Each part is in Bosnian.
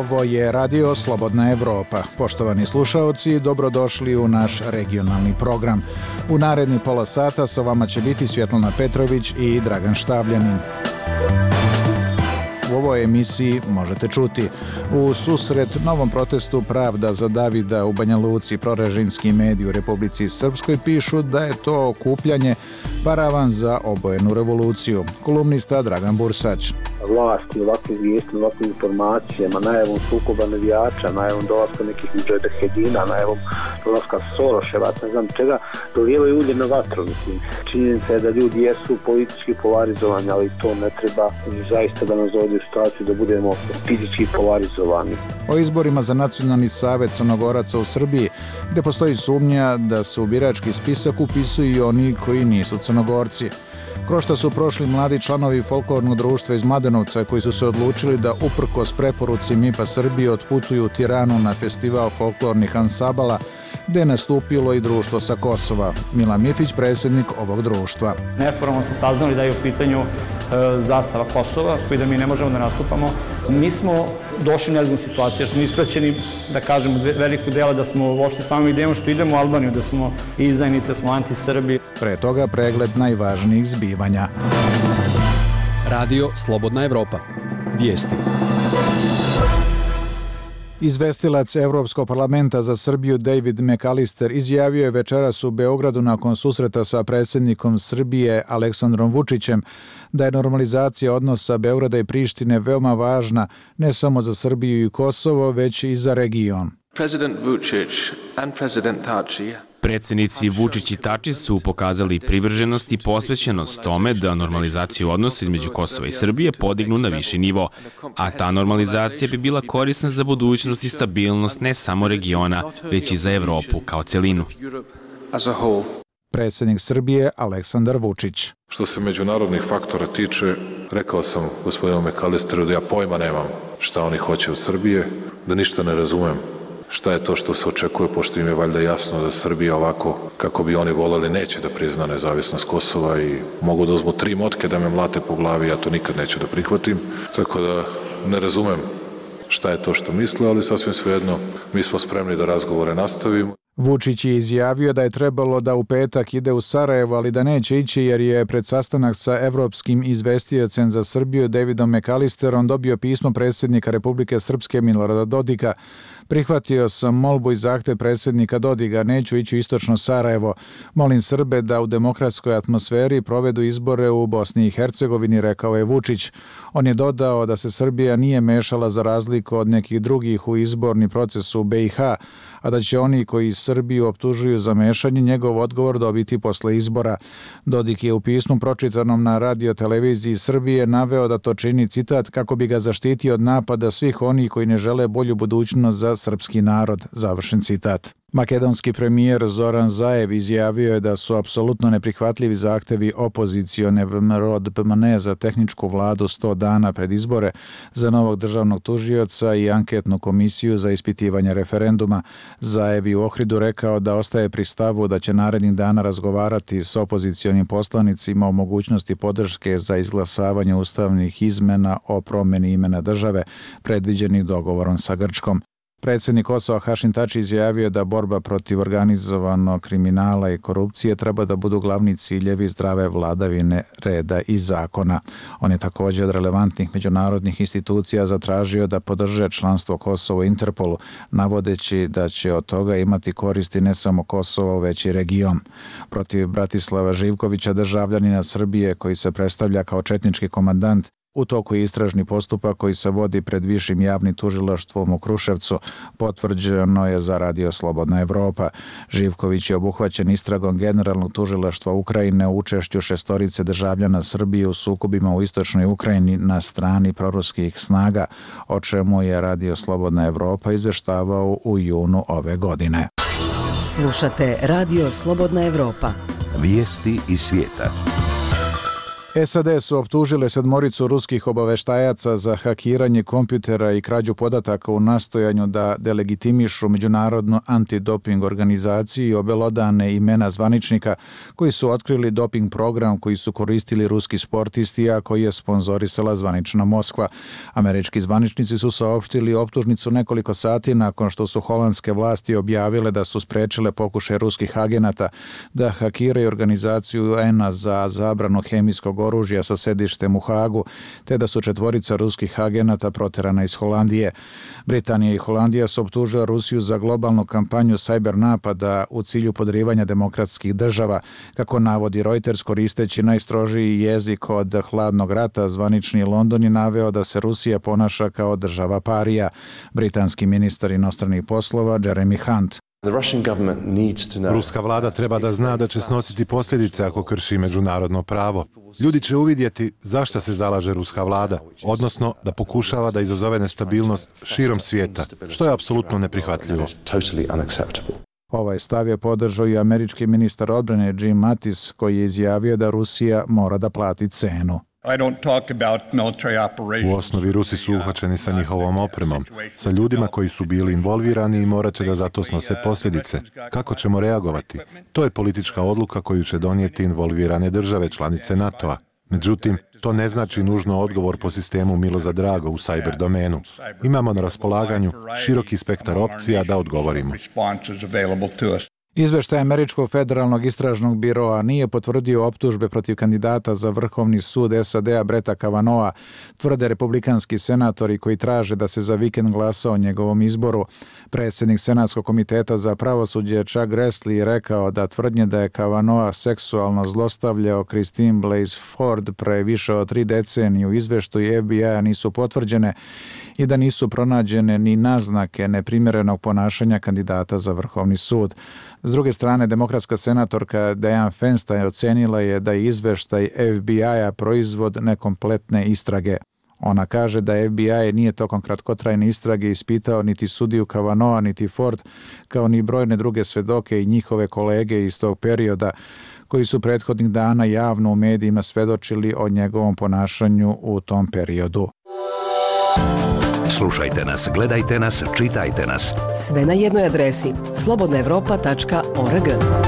Ovo je Radio Slobodna Evropa. Poštovani slušaoci, dobrodošli u naš regionalni program. U naredni pola sata sa vama će biti Svjetlana Petrović i Dragan Štavljanin. U ovoj emisiji možete čuti: u susret novom protestu Pravda za Davida u Banja Luci, prorežimski mediji u Republici Srpskoj pišu da je to okupljanje paravan za obojenu revoluciju. Kolumnista Dragan Bursać. Vlasti ovakvim vijestima, ovakvim informacijama, najavom sukoba navijača, najavom dolaska nekih mudžahedina, najavom dolaska Soroševaca, ne znam čega, dolijevaju ulje na vatru. Činjenica je da ljudi jesu politički polarizovani, ali to ne treba zaista da nas dovodi u situaciju da budemo fizički polarizovani. O izborima za Nacionalni savet Crnogoraca u Srbiji, gde postoji sumnja da se u birački spisak upisuju i oni koji nisu Crnogorci. Kroz šta su prošli mladi članovi folklornog društva iz Mladenovca koji su se odlučili da uprkos preporuci MIP-a Srbije otputuju u Tiranu na festival folklornih ansambala, gde je nastupilo i društvo sa Kosova. Milan Mitić, predsjednik ovog društva. Neformalno smo saznali da je u pitanju zastava Kosova, koji da mi ne možemo da nastupamo. Mi smo došli u nezgodnu situaciju jer smo ispraćeni, da kažemo, velikog dela da smo uopšte samo idemo što idemo u Albaniju, da smo izdajnice, da smo anti-Srbi. Pre toga pregled najvažnijih zbivanja. Radio Slobodna Evropa. Vijesti. Izvestilac Evropskog parlamenta za Srbiju David McAllister izjavio je večeras u Beogradu nakon susreta sa predsjednikom Srbije Aleksandrom Vučićem da je normalizacija odnosa Beograda i Prištine veoma važna ne samo za Srbiju i Kosovo, već i za region. Predsjednici Vučić i Tači su pokazali privrženost i posvećenost tome da normalizaciju odnosa između Kosova i Srbije podignu na viši nivo, a ta normalizacija bi bila korisna za budućnost i stabilnost ne samo regiona, već i za Evropu kao celinu. Predsjednik Srbije Aleksandar Vučić. Što se međunarodnih faktora tiče, rekao sam gospodinu McAllisteru da ja pojma nemam šta oni hoće od Srbije, da ništa ne razumem šta je to što se očekuje, pošto im je valjda jasno da Srbija ovako, kako bi oni voleli, neće da prizna nezavisnost Kosova i mogu da uzmu 3 motke da me mlate po glavi, ja to nikad neću da prihvatim. Tako da ne razumem šta je to što misle, ali sasvim svejedno mi smo spremni da razgovore nastavimo. Vučić je izjavio da je trebalo da u petak ide u Sarajevo, ali da neće ići jer je pred sastanak sa evropskim izvestiocem za Srbiju Davidom McAllisterom dobio pismo predsjednika Republike Srpske Milorada Dodika. Prihvatio sam molbu i zahtev predsjednika Dodiga, neću ići u istočno Sarajevo. Molim Srbe da u demokratskoj atmosferi provedu izbore u Bosni i Hercegovini, rekao je Vučić. On je dodao da se Srbija nije mešala za razliku od nekih drugih u izborni proces u BiH, a da će oni koji Srbiju optužuju za mešanje njegov odgovor dobiti posle izbora. Dodik je u pismu pročitanom na radioteleviziji Srbije naveo da to čini, citat, kako bi ga zaštitio od napada svih onih koji ne žele bolju budućnost za srpski narod, završen citat. Makedonski premijer Zoran Zaev izjavio je da su apsolutno neprihvatljivi zahtevi opozicione VMRO-DPMNE za tehničku vladu 100 dana pred izbore za novog državnog tužioca i anketnu komisiju za ispitivanje referenduma. Zaev je u Ohridu rekao da ostaje pri stavu da će narednih dana razgovarati s opozicionim poslanicima o mogućnosti podrške za izglasavanje ustavnih izmena o promjeni imena države predviđenih dogovorom sa Grčkom. Predsjednik Kosova Hašim Tači izjavio da borba protiv organizovanog kriminala i korupcije treba da budu glavni ciljevi zdrave vladavine reda i zakona. On je također od relevantnih međunarodnih institucija zatražio da podrže članstvo Kosova u Interpolu, navodeći da će od toga imati koristi ne samo Kosovo, već i region. Protiv Bratislava Živkovića, državljanina Srbije koji se predstavlja kao četnički komandant, u toku je istražni postupak koji se vodi pred višim javnim tužilaštvom u Kruševcu, potvrđeno je za Radio Slobodna Evropa. Živković je obuhvaćen istragom Generalnog tužilaštva Ukrajine u učešću 6 državljana Srbije u sukobima u istočnoj Ukrajini na strani proruskih snaga, o čemu je Radio Slobodna Evropa izveštavao u junu ove godine. Slušate Radio Slobodna Evropa. Vijesti iz svijeta. SAD su optužile 7 ruskih obaveštajaca za hakiranje kompjutera i krađu podataka u nastojanju da delegitimišu međunarodnu antidoping organizaciju i obelodane imena zvaničnika koji su otkrili doping program koji su koristili ruski sportisti, a koji je sponzorisala zvanična Moskva. Američki zvaničnici su saopštili optužnicu nekoliko sati nakon što su holandske vlasti objavile da su sprečile pokušaj ruskih agenata da hakiraju organizaciju UN-a za zabranu hemijskog oružja sa sedištem u Hagu, te da su 4 ruskih agenata proterana iz Holandije. Britanija i Holandija su optužile Rusiju za globalnu kampanju sajber napada u cilju podrivanja demokratskih država. Kako navodi Reuters, koristeći najstrožiji jezik od hladnog rata, zvanični London je naveo da se Rusija ponaša kao država parija. Britanski ministar inostranih poslova Jeremy Hunt. Ruska vlada treba da zna da će snositi posljedice ako krši međunarodno pravo. Ljudi će uvidjeti zašto se zalaže ruska vlada, odnosno da pokušava da izazove nestabilnost širom svijeta, što je apsolutno neprihvatljivo. Ovaj stav je podržao i američki ministar odbrane Jim Mattis, koji je izjavio da Rusija mora da plati cenu. U osnovi Rusi su uhvaćeni sa njihovom opremom, sa ljudima koji su bili involvirani i morat će da zato snose posljedice. Kako ćemo reagovati? To je politička odluka koju će donijeti involvirane države članice NATO-a. Međutim, to ne znači nužno odgovor po sistemu milo za drago u cyber domenu. Imamo na raspolaganju široki spektar opcija da odgovorimo. Izveštaj Američkog federalnog istražnog biroa nije potvrdio optužbe protiv kandidata za Vrhovni sud SAD-a Bretta Kavanogha, tvrde republikanski senatori koji traže da se za vikend glasa o njegovom izboru. Predsjednik Senatskog komiteta za pravosuđe Chuck Grassley rekao da tvrdnje da je Kavanogha seksualno zlostavljao Christine Blasey Ford pre više od 3 decenije u izveštaju FBI-a nisu potvrđene i da nisu pronađene ni naznake neprimjerenog ponašanja kandidata za Vrhovni sud. S druge strane, demokratska senatorka Dianne Feinstein ocenila je da je izveštaj FBI-a proizvod nekompletne istrage. Ona kaže da FBI nije tokom kratkotrajne istrage ispitao niti sudiju Kavanogha, niti Ford, kao ni brojne druge svedoke i njihove kolege iz tog perioda, koji su prethodnih dana javno u medijima svedočili o njegovom ponašanju u tom periodu. Slušajte nas, gledajte nas, čitajte nas. Sve na jednoj adresi slobodnaevropa.org.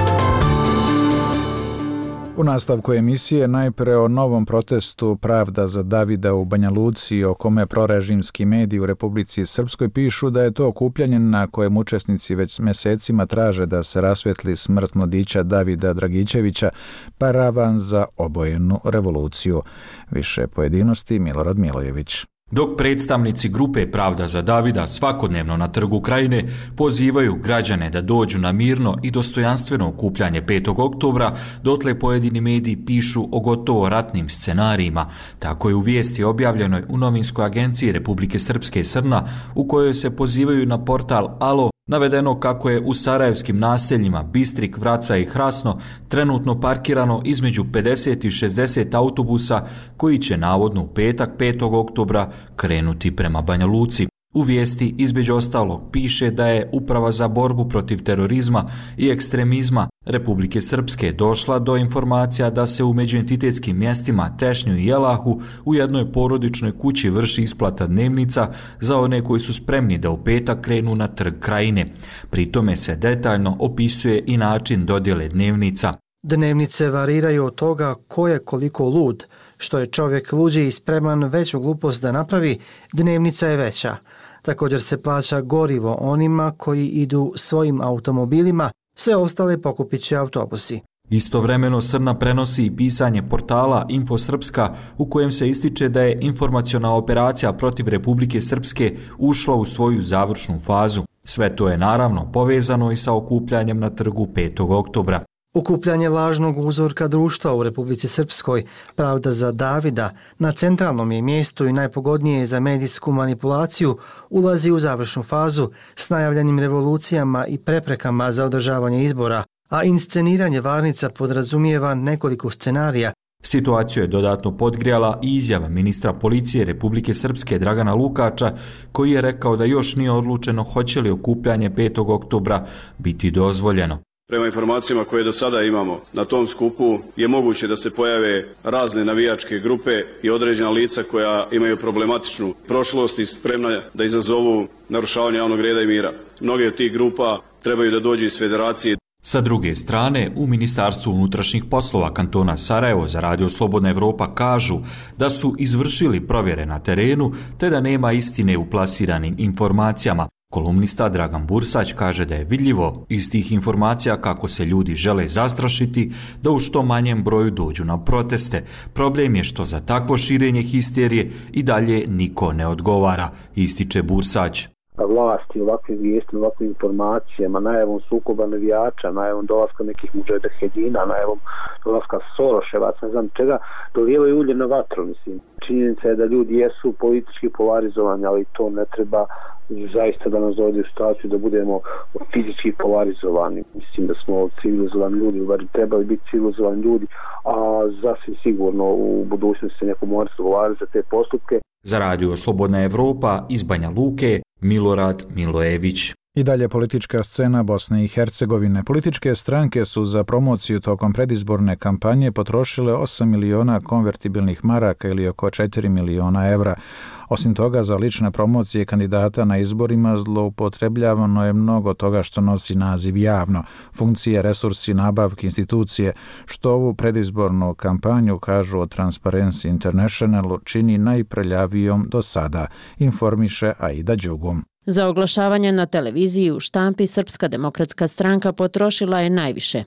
U nastavku emisije najpre o novom protestu Pravda za Davida u Banja Luci, o kome prorežimski mediji u Republici Srpskoj pišu da je to okupljanje na kojem učesnici već mesecima traže da se rasvetli smrt mladića Davida Dragićevića, paravan za obojenu revoluciju. Više pojedinosti Milorad Milojević. Dok predstavnici grupe Pravda za Davida svakodnevno na Trgu Krajine pozivaju građane da dođu na mirno i dostojanstveno okupljanje 5. oktobra, dotle pojedini mediji pišu o gotovo ratnim scenarijima. Tako je u vijesti objavljenoj u novinskoj agenciji Republike Srpske Srna, u kojoj se pozivaju na portal Alo, navedeno kako je u sarajevskim naseljima Bistrik, Vraca i Hrasno trenutno parkirano između 50 i 60 autobusa koji će navodno u petak 5. oktobra krenuti prema Banja Luci. U vijesti između ostalog piše da je Uprava za borbu protiv terorizma i ekstremizma Republike Srpske došla do informacija da se u međuentitetskim mjestima Tešnju i Jelahu u jednoj porodičnoj kući vrši isplata dnevnica za one koji su spremni da u petak krenu na Trg Krajine. Pri tome se detaljno opisuje i način dodjele dnevnica. Dnevnice variraju od toga ko je koliko lud. Što je čovjek luđi i spreman veću glupost da napravi, dnevnica je veća. Također se plaća gorivo onima koji idu svojim automobilima, sve ostale pokupit će autobusi. Istovremeno Srna prenosi i pisanje portala Info Srpska u kojem se ističe da je informaciona operacija protiv Republike Srpske ušla u svoju završnu fazu. Sve to je naravno povezano i sa okupljanjem na Trgu 5. oktobra. Okupljanje lažnog uzorka društva u Republici Srpskoj, Pravda za Davida, na centralnom je mjestu i najpogodnije za medijsku manipulaciju, ulazi u završnu fazu s najavljenim revolucijama i preprekama za održavanje izbora, a insceniranje varnica podrazumijeva nekoliko scenarija. Situaciju je dodatno podgrijala i izjava ministra policije Republike Srpske Dragana Lukača, koji je rekao da još nije odlučeno hoće li okupljanje 5. oktobra biti dozvoljeno. Prema informacijama koje do sada imamo, na tom skupu je moguće da se pojave razne navijačke grupe i određena lica koja imaju problematičnu prošlost i spremna da izazovu narušavanje javnog reda i mira. Mnoge od tih grupa trebaju da dođu iz federacije. Sa druge strane, u Ministarstvu unutrašnjih poslova kantona Sarajevo za Radio Slobodna Evropa kažu da su izvršili provjere na terenu te da nema istine u plasiranim informacijama. Kolumnista Dragan Bursać kaže da je vidljivo iz tih informacija kako se ljudi žele zastrašiti da u što manjem broju dođu na proteste. Problem je što za takvo širenje histerije i dalje niko ne odgovara, ističe Bursać. Vlasti ovakve vijesti, ovakve informacijama, najavom sukoba navijača, najavom dolaska nekih mudžahedina, najavom dolaska Soroševaca, ne znam čega, dolijevaju ulje na vatru, mislim. Činjenica je da ljudi jesu politički polarizovani, ali to ne treba zaista da nas dovede u situaciju da budemo fizički polarizovani. Mislim da smo civilizovani ljudi, bar trebali biti civilizovani ljudi, a zasvim sigurno u budućnosti neko mora se odgovarati za te postupke. Za Radio Slobodna Evropa iz Banja Luke, Milorad Milojević. I dalje politička scena Bosne i Hercegovine. Političke stranke su za promociju tokom predizborne kampanje potrošile 8 miliona konvertibilnih maraka ili oko 4 miliona evra. Osim toga, za lične promocije kandidata na izborima zloupotrebljavano je mnogo toga što nosi naziv javno, funkcije, resursi, nabavke, institucije, što ovu predizbornu kampanju, kažu o Transparency Internationalu, čini najprljavijom do sada, informiše Aida Đugum. Za oglašavanje na televiziji u štampi Srpska demokratska stranka potrošila je najviše,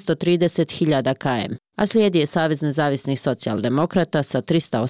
430.000 km, a slijedi je Savez nezavisnih socijaldemokrata sa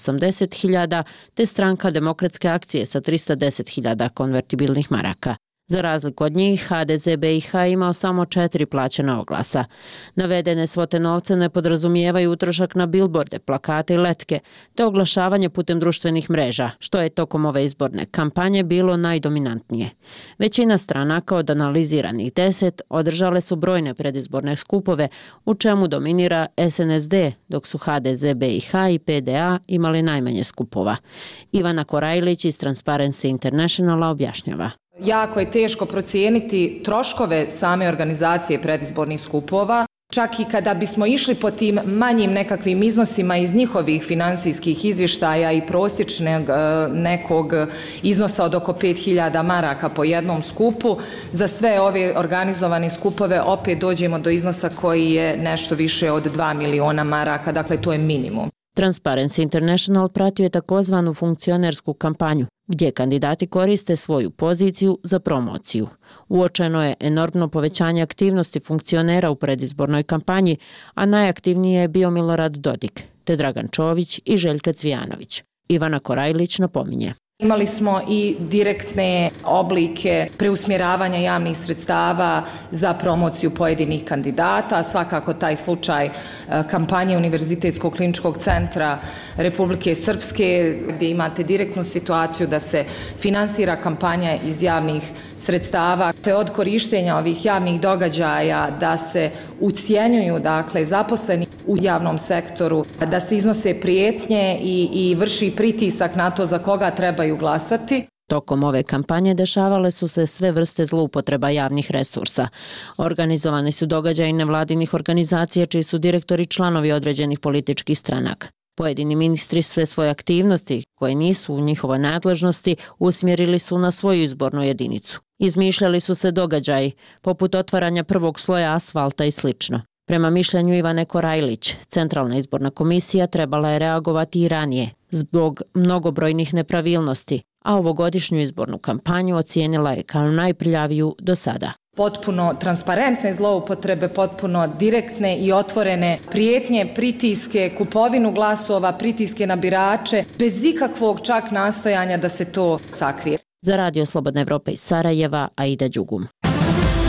380.000 te Stranka demokratske akcije sa 310.000 konvertibilnih maraka. Za razliku od njih, HDZ BiH imao samo 4 plaćena oglasa. Navedene svote novca ne podrazumijevaju utrošak na bilborde, plakate i letke, te oglašavanje putem društvenih mreža, što je tokom ove izborne kampanje bilo najdominantnije. Većina stranaka od analiziranih 10 održale su brojne predizborne skupove, u čemu dominira SNSD, dok su HDZ BiH i PDA imali najmanje skupova. Ivana Korajlić iz Transparency Internationala objašnjava. Jako je teško procijeniti troškove same organizacije predizbornih skupova. Čak i kada bismo išli po tim manjim nekakvim iznosima iz njihovih finansijskih izvještaja i prosječnog nekog iznosa od oko 5.000 maraka po jednom skupu, za sve ove organizovane skupove opet dođemo do iznosa koji je nešto više od 2 miliona maraka, dakle to je minimum. Transparency International pratio je takozvanu funkcionersku kampanju, gdje kandidati koriste svoju poziciju za promociju. Uočeno je enormno povećanje aktivnosti funkcionera u predizbornoj kampanji, a najaktivnije je bio Milorad Dodik, te Dragan Čović i Željka Cvijanović. Ivana Korajlić napominje. Imali smo i direktne oblike preusmjeravanja javnih sredstava za promociju pojedinih kandidata. Svakako taj slučaj kampanje Univerzitetskog kliničkog centra Republike Srpske, gdje imate direktnu situaciju da se finansira kampanja iz javnih sredstava, te od korištenja ovih javnih događaja da se ucjenjuju, dakle, zaposleni u javnom sektoru, da se iznose prijetnje i vrši pritisak na to za koga trebaju glasati. Tokom ove kampanje dešavale su se sve vrste zloupotreba javnih resursa. Organizovani su događaji nevladinih organizacija čiji su direktori članovi određenih političkih stranaka. Pojedini ministri sve svoje aktivnosti, koje nisu u njihovoj nadležnosti, usmjerili su na svoju izbornu jedinicu. Izmišljali su se događaji, poput otvaranja prvog sloja asfalta i sl. Prema mišljenju Ivane Korajlić, Centralna izborna komisija trebala je reagovati i ranije, zbog mnogobrojnih nepravilnosti, a ovogodišnju izbornu kampanju ocijenila je kao najprljaviju do sada. Potpuno transparentne zloupotrebe, potpuno direktne i otvorene prijetnje, pritiske, kupovinu glasova, pritiske na birače, bez ikakvog čak nastojanja da se to sakrije. Za Radio Slobodna Evropa iz Sarajeva, Aida Đugum.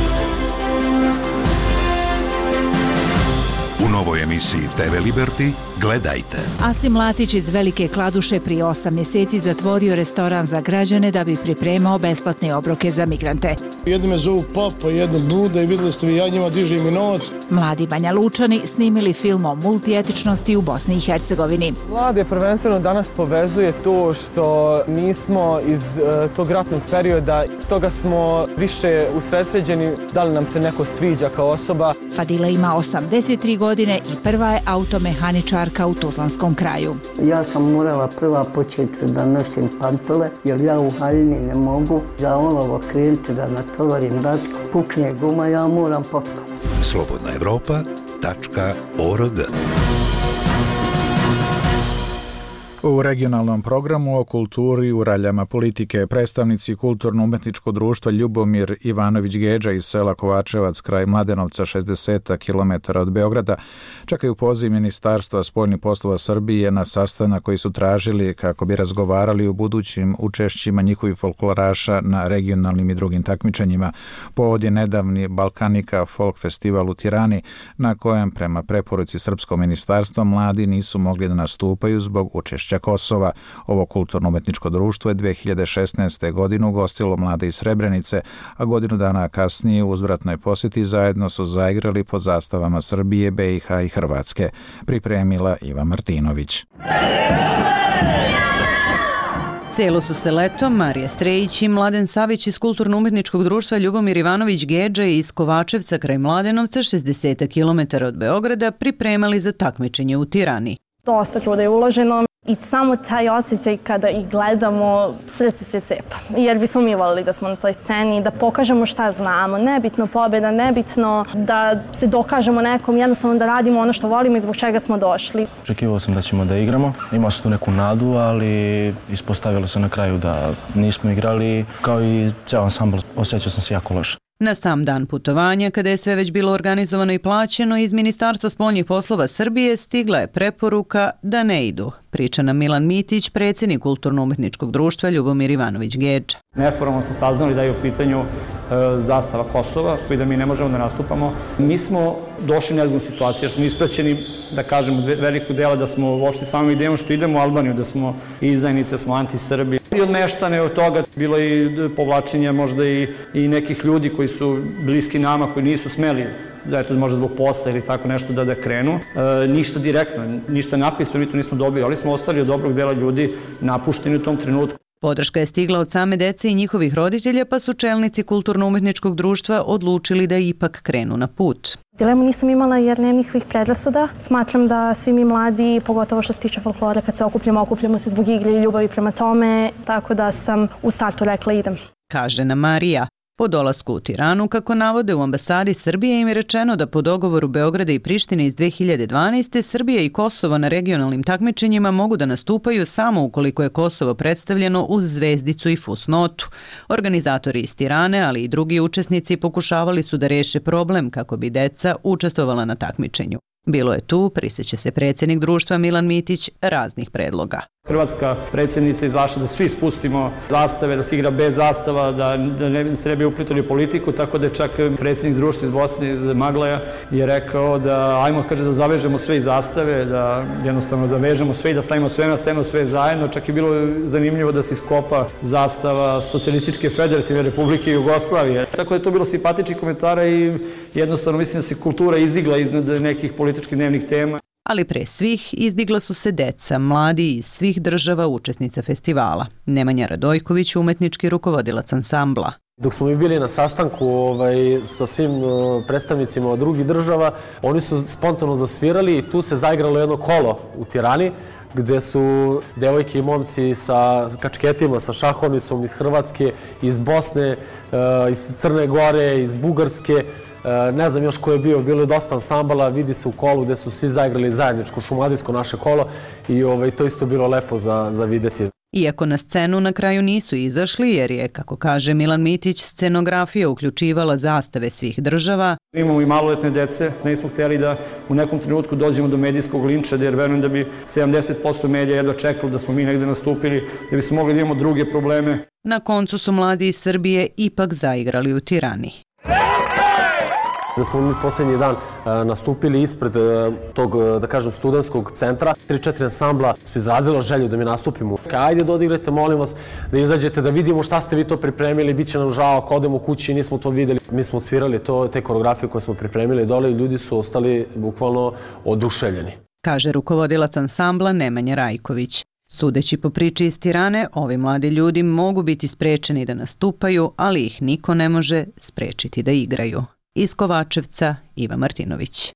U novoj emisiji TV Liberty Gledajte. Asim Latić iz Velike Kladuše prije 8 mjeseci zatvorio restoran za građane da bi pripremao besplatne obroke za migrante. Jedni me zovu papa, jedni nude i vidjeli ste vi, ja njima dižem i novac. Mladi Banja Lučani snimili film o multietičnosti u Bosni i Hercegovini. Mlade prvenstveno danas povezuje to što nismo iz tog ratnog perioda, stoga smo više usredsređeni da li nam se neko sviđa kao osoba. Fadila ima 83 godine i prva je automehaničarka u Tuzlanskom kraju. Ja sam morala prva početi da nosim pantole, jer ja u haljini ne mogu za olovo krenuti da natovarim dacku. Pukne guma, ja moram popiti. slobodnaevropa.org. U regionalnom programu o kulturi u raljama politike predstavnici Kulturno-umetničkog društva Ljubomir Ivanović Gedža iz sela Kovačevac kraj Mladenovca 60 km od Beograda čekaju poziv Ministarstva spoljnih poslova Srbije na sastanak koji su tražili kako bi razgovarali o budućim učešćima njihovih folkloraša na regionalnim i drugim takmičenjima. Povod je nedavni Balkanika folk festival u Tirani na kojem prema preporuci Srpskog ministarstva mladi nisu mogli da nastupaju zbog učešća Kosova. Ovo kulturno-umetničko društvo je 2016. godinu ugostilo mlade iz Srebrenice, a godinu dana kasnije u uzvratnoj posjeti zajedno su zaigrali pod zastavama Srbije, BiH i Hrvatske. Pripremila Iva Martinović. Celo su se letom Marija Strejić i Mladen Savić iz Kulturno-umetničkog društva Ljubomir Ivanović Gedža iz Kovačevca kraj Mladenovca 60 km od Beograda pripremali za takmičenje u Tirani. Dosta truda je uloženo i samo taj osjećaj kada ih gledamo, srce se cepa. Jer bismo mi volili da smo na toj sceni, da pokažemo šta znamo. Nebitno pobjeda, nebitno da se dokažemo nekom, jednostavno da radimo ono što volimo i zbog čega smo došli. Očekivao sam da ćemo da igramo. Imao sam tu neku nadu, ali ispostavilo se na kraju da nismo igrali. Kao i ceo ansambl, osjećao sam se jako loše. Na sam dan putovanja, kada je sve već bilo organizovano i plaćeno, iz Ministarstva spoljnih poslova Srbije stigla je preporuka da ne idu. Priča nam Milan Mitić, predsjednik Kulturno-umetničkog društva Ljubomir Ivanović Gedža. Neformalno smo saznali da je u pitanju zastava Kosova, koji da mi ne možemo da nastupamo. Mi smo došli u nezgodnu situaciju, jer smo ispraćeni, da kažemo, velikog dela da smo uopšte samom idejom što idemo u Albaniju, da smo izdajnice, da smo anti-Srbi. I odmeštane od toga bilo i povlačenja možda i nekih ljudi koji su bliski nama, koji nisu smeli, da je to možda zbog posla ili tako nešto da krenu. Ništa direktno, ništa napisano, mi to nismo dobili, ali smo ostali od dobrog dela ljudi napušteni u tom trenutku. Podrška je stigla od same dece i njihovih roditelja, pa su čelnici Kulturno-umetničkog društva odlučili da ipak krenu na put. Dilemu nisam imala jer nema nikakvih predrasuda. Smatram da svi mi mladi, pogotovo što se tiče folklora, kad se okupljamo se zbog igre i ljubavi prema tome, tako da sam u startu rekla idem. Kaže nam Marija. Po dolasku u Tiranu, kako navode u ambasadi Srbije, im je rečeno da po dogovoru Beograda i Prištine iz 2012. Srbija i Kosovo na regionalnim takmičenjima mogu da nastupaju samo ukoliko je Kosovo predstavljeno uz zvezdicu i fusnotu. Organizatori iz Tirane, ali i drugi učesnici pokušavali su da reše problem kako bi deca učestvovala na takmičenju. Bilo je tu, prisjeća se predsjednik društva Milan Mitić, raznih predloga. Hrvatska predsjednica izašla da svi spustimo zastave, da se igra bez zastava, da se ne bi uplitali u politiku, tako da je čak predsjednik društva iz Bosne, iz Maglaja, je rekao da ajmo, kaže, da zavežemo sve iz zastave, da jednostavno da vežemo sve i da stavimo sve na scenu, sve zajedno. Čak je bilo zanimljivo da se iskopa zastava Socijalističke federativne republike Jugoslavije. Tako da je to bilo simpatičnih komentara i jednostavno mislim da se kultura izdigla iznad nekih političkih dnevnih tema. Ali pre svih izdigla su se deca, mladi iz svih država učesnica festivala. Nemanja Radojković, umetnički rukovodilac ansambla. Dok smo mi bili na sastanku sa svim predstavnicima od drugih država, oni su spontano zasvirali i tu se zaigralo jedno kolo u Tirani, gde su devojke i momci sa kačketima, sa šahovnicom iz Hrvatske, iz Bosne, iz Crne Gore, iz Bugarske. Ne znam još ko je bio, bilo je dosta ansambala, vidi se u kolu gde su svi zaigrali zajedničko šumadijsko naše kolo i to isto bilo lepo za videti. Iako na scenu na kraju nisu izašli, jer je, kako kaže Milan Mitić, scenografija uključivala zastave svih država. Imamo i maloletne dece, nismo htjeli da u nekom trenutku dođemo do medijskog linča, jer verujem da bi 70% medija jedva čekalo da smo mi negde nastupili, da bi se mogli da imamo druge probleme. Na koncu su mladi iz Srbije ipak zaigrali u Tirani. Da smo mi posljednji dan nastupili ispred tog, da kažem, studentskog centra. 3-4 ansambla su izrazilo želju da mi nastupimo. Ajde da odigrate, molim vas, da izađete, da vidimo šta ste vi to pripremili, bit će nam žao ako odemo kući i nismo to videli. Mi smo svirali te koreografije koje smo pripremili dole i ljudi su ostali bukvalno oduševljeni. Kaže rukovodilac ansambla Nemanja Rajković. Sudeći po priči iz Tirane, ovi mladi ljudi mogu biti sprečeni da nastupaju, ali ih niko ne može sprečiti da igraju. Iz Kovačevca, Iva Martinović.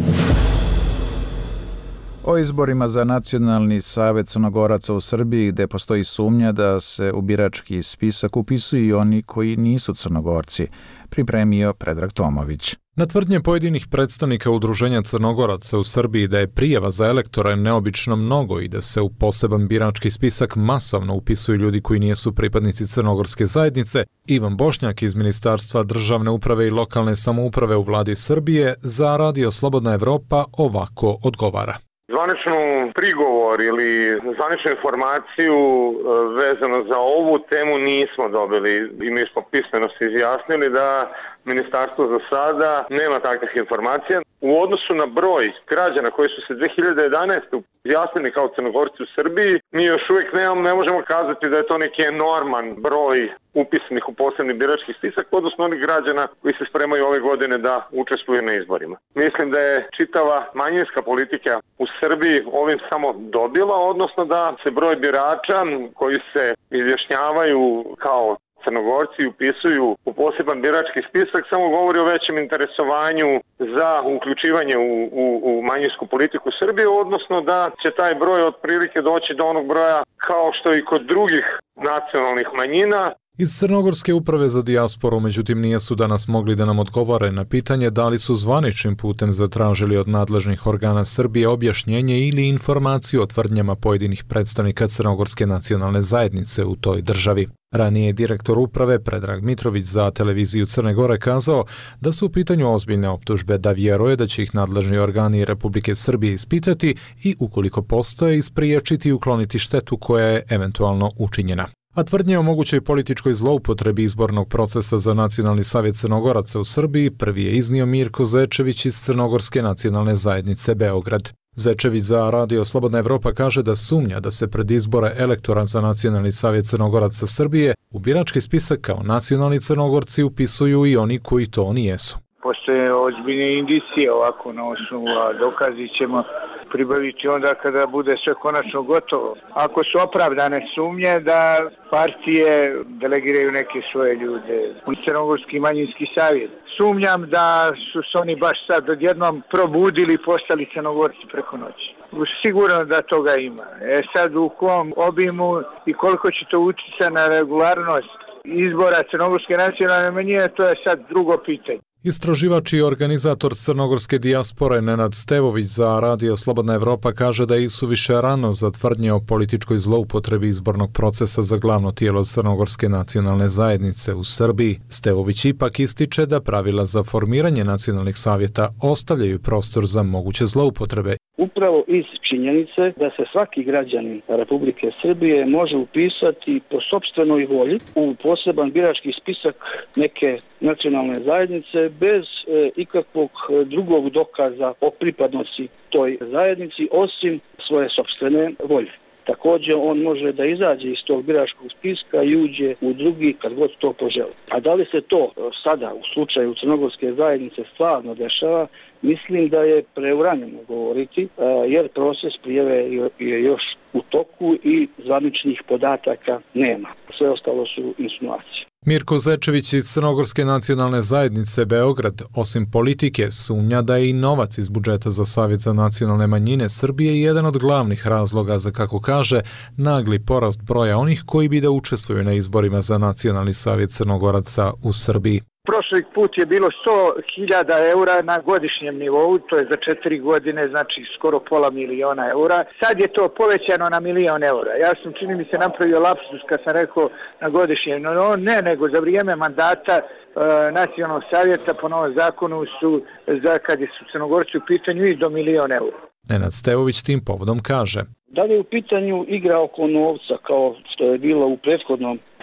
O izborima za Nacionalni savet Crnogoraca u Srbiji, gde postoji sumnja da se u birački spisak upisuju i oni koji nisu Crnogorci, pripremio Predrag Tomović. Na tvrdnje pojedinih predstavnika Udruženja Crnogoraca u Srbiji da je prijava za elektora neobično mnogo i da se u poseban birački spisak masovno upisuju ljudi koji nisu pripadnici crnogorske zajednice, Ivan Bošnjak iz Ministarstva državne uprave i lokalne samouprave u vladi Srbije za Radio Slobodna Evropa ovako odgovara. Zvaničnu prigovor ili zvaničnu informaciju vezano za ovu temu nismo dobili i mi smo pismeno se izjasnili da Ministarstvo za sada nema takvih informacija. U odnosu na broj građana koji su se 2011. izjasnili kao Crnogorci u Srbiji, mi još uvijek ne možemo kazati da je to neki enorman broj upisanih u posebni birački spisak, odnosno onih građana koji se spremaju ove godine da učestvuju na izborima. Mislim da je čitava manjinska politika u Srbiji ovim samo dobila, odnosno da se broj birača koji se izjašnjavaju kao Crnogorci upisuju u poseban birački spisak samo govori o većem interesovanju za uključivanje u manjinsku politiku Srbije, odnosno da će taj broj otprilike doći do onog broja kao što i kod drugih nacionalnih manjina. Iz Crnogorske uprave za dijasporu, međutim, nisu danas mogli da nam odgovore na pitanje da li su zvaničnim putem zatražili od nadležnih organa Srbije objašnjenje ili informaciju o tvrdnjama pojedinih predstavnika Crnogorske nacionalne zajednice u toj državi. Ranije je direktor uprave Predrag Mitrović za televiziju Crne Gore kazao da su u pitanju ozbiljne optužbe, da vjeruje da će ih nadležni organi Republike Srbije ispitati i ukoliko postoje ispriječiti i ukloniti štetu koja je eventualno učinjena. A tvrdnje o mogućoj političkoj zloupotrebi izbornog procesa za Nacionalni savjet Crnogoraca u Srbiji prvi je iznio Mirko Zečević iz Crnogorske nacionalne zajednice Beograd. Zečević za Radio Slobodna Evropa kaže da sumnja da se pred izbore elektora za Nacionalni savjet Crnogoraca Srbije u birački spisak kao nacionalni Crnogorci upisuju i oni koji to nijesu. Postoje ozbiljne indicije ovako na osnovu, a dokazi ćemo pribaviti onda kada bude sve konačno gotovo. Ako su opravdane sumnje da partije delegiraju neke svoje ljude u Crnogorski manjinski savjet. Sumnjam da su se oni baš sad odjednom probudili i postali Crnogorci preko noći. Sigurno da toga ima. Sad u kom obimu i koliko će to utjecati na regularnost izbora Crnogorske nacionalne manjine, to je sad drugo pitanje. Istraživač i organizator crnogorske dijaspore Nenad Stevović za Radio Slobodna Evropa kaže da je isuviše rano za tvrdnje o političkoj zloupotrebi izbornog procesa za glavno tijelo Crnogorske nacionalne zajednice u Srbiji. Stevović ipak ističe da pravila za formiranje nacionalnih savjeta ostavljaju prostor za moguće zloupotrebe. Upravo iz činjenice da se svaki građanin Republike Srbije može upisati po sopstvenoj volji u poseban birački spisak neke nacionalne zajednice bez ikakvog drugog dokaza o pripadnosti toj zajednici osim svoje sopstvene volje. Također on može da izađe iz tog biračkog spiska i uđe u drugi kad god to poželi. A da li se to sada u slučaju Crnogorske zajednice stvarno dešava, mislim da je preuranjeno govoriti jer proces prijave je još u toku i zvaničnih podataka nema. Sve ostalo su insinuacije. Mirko Zečević iz Crnogorske nacionalne zajednice Beograd, osim politike, sumnja da je i novac iz budžeta za Savjet za nacionalne manjine Srbije jedan od glavnih razloga za, kako kaže, nagli porast broja onih koji bi da učestvuju na izborima za Nacionalni savjet Crnogoraca u Srbiji. Prošli put je bilo 100.000 eura na godišnjem nivou, to je za 4 godine, znači skoro $500.000 eura. Sad je to povećano na 1.000.000 eura. Ja sam, čini mi se, napravio lapsus kad sam rekao na godišnjem, nego za vrijeme mandata Nacionalnog savjeta po novom zakonu su, kad su Crnogorci u pitanju, i do 1.000.000 eura. Nenad Stevović tim povodom kaže: Da li je u pitanju igra oko novca kao što je bilo u prethodnom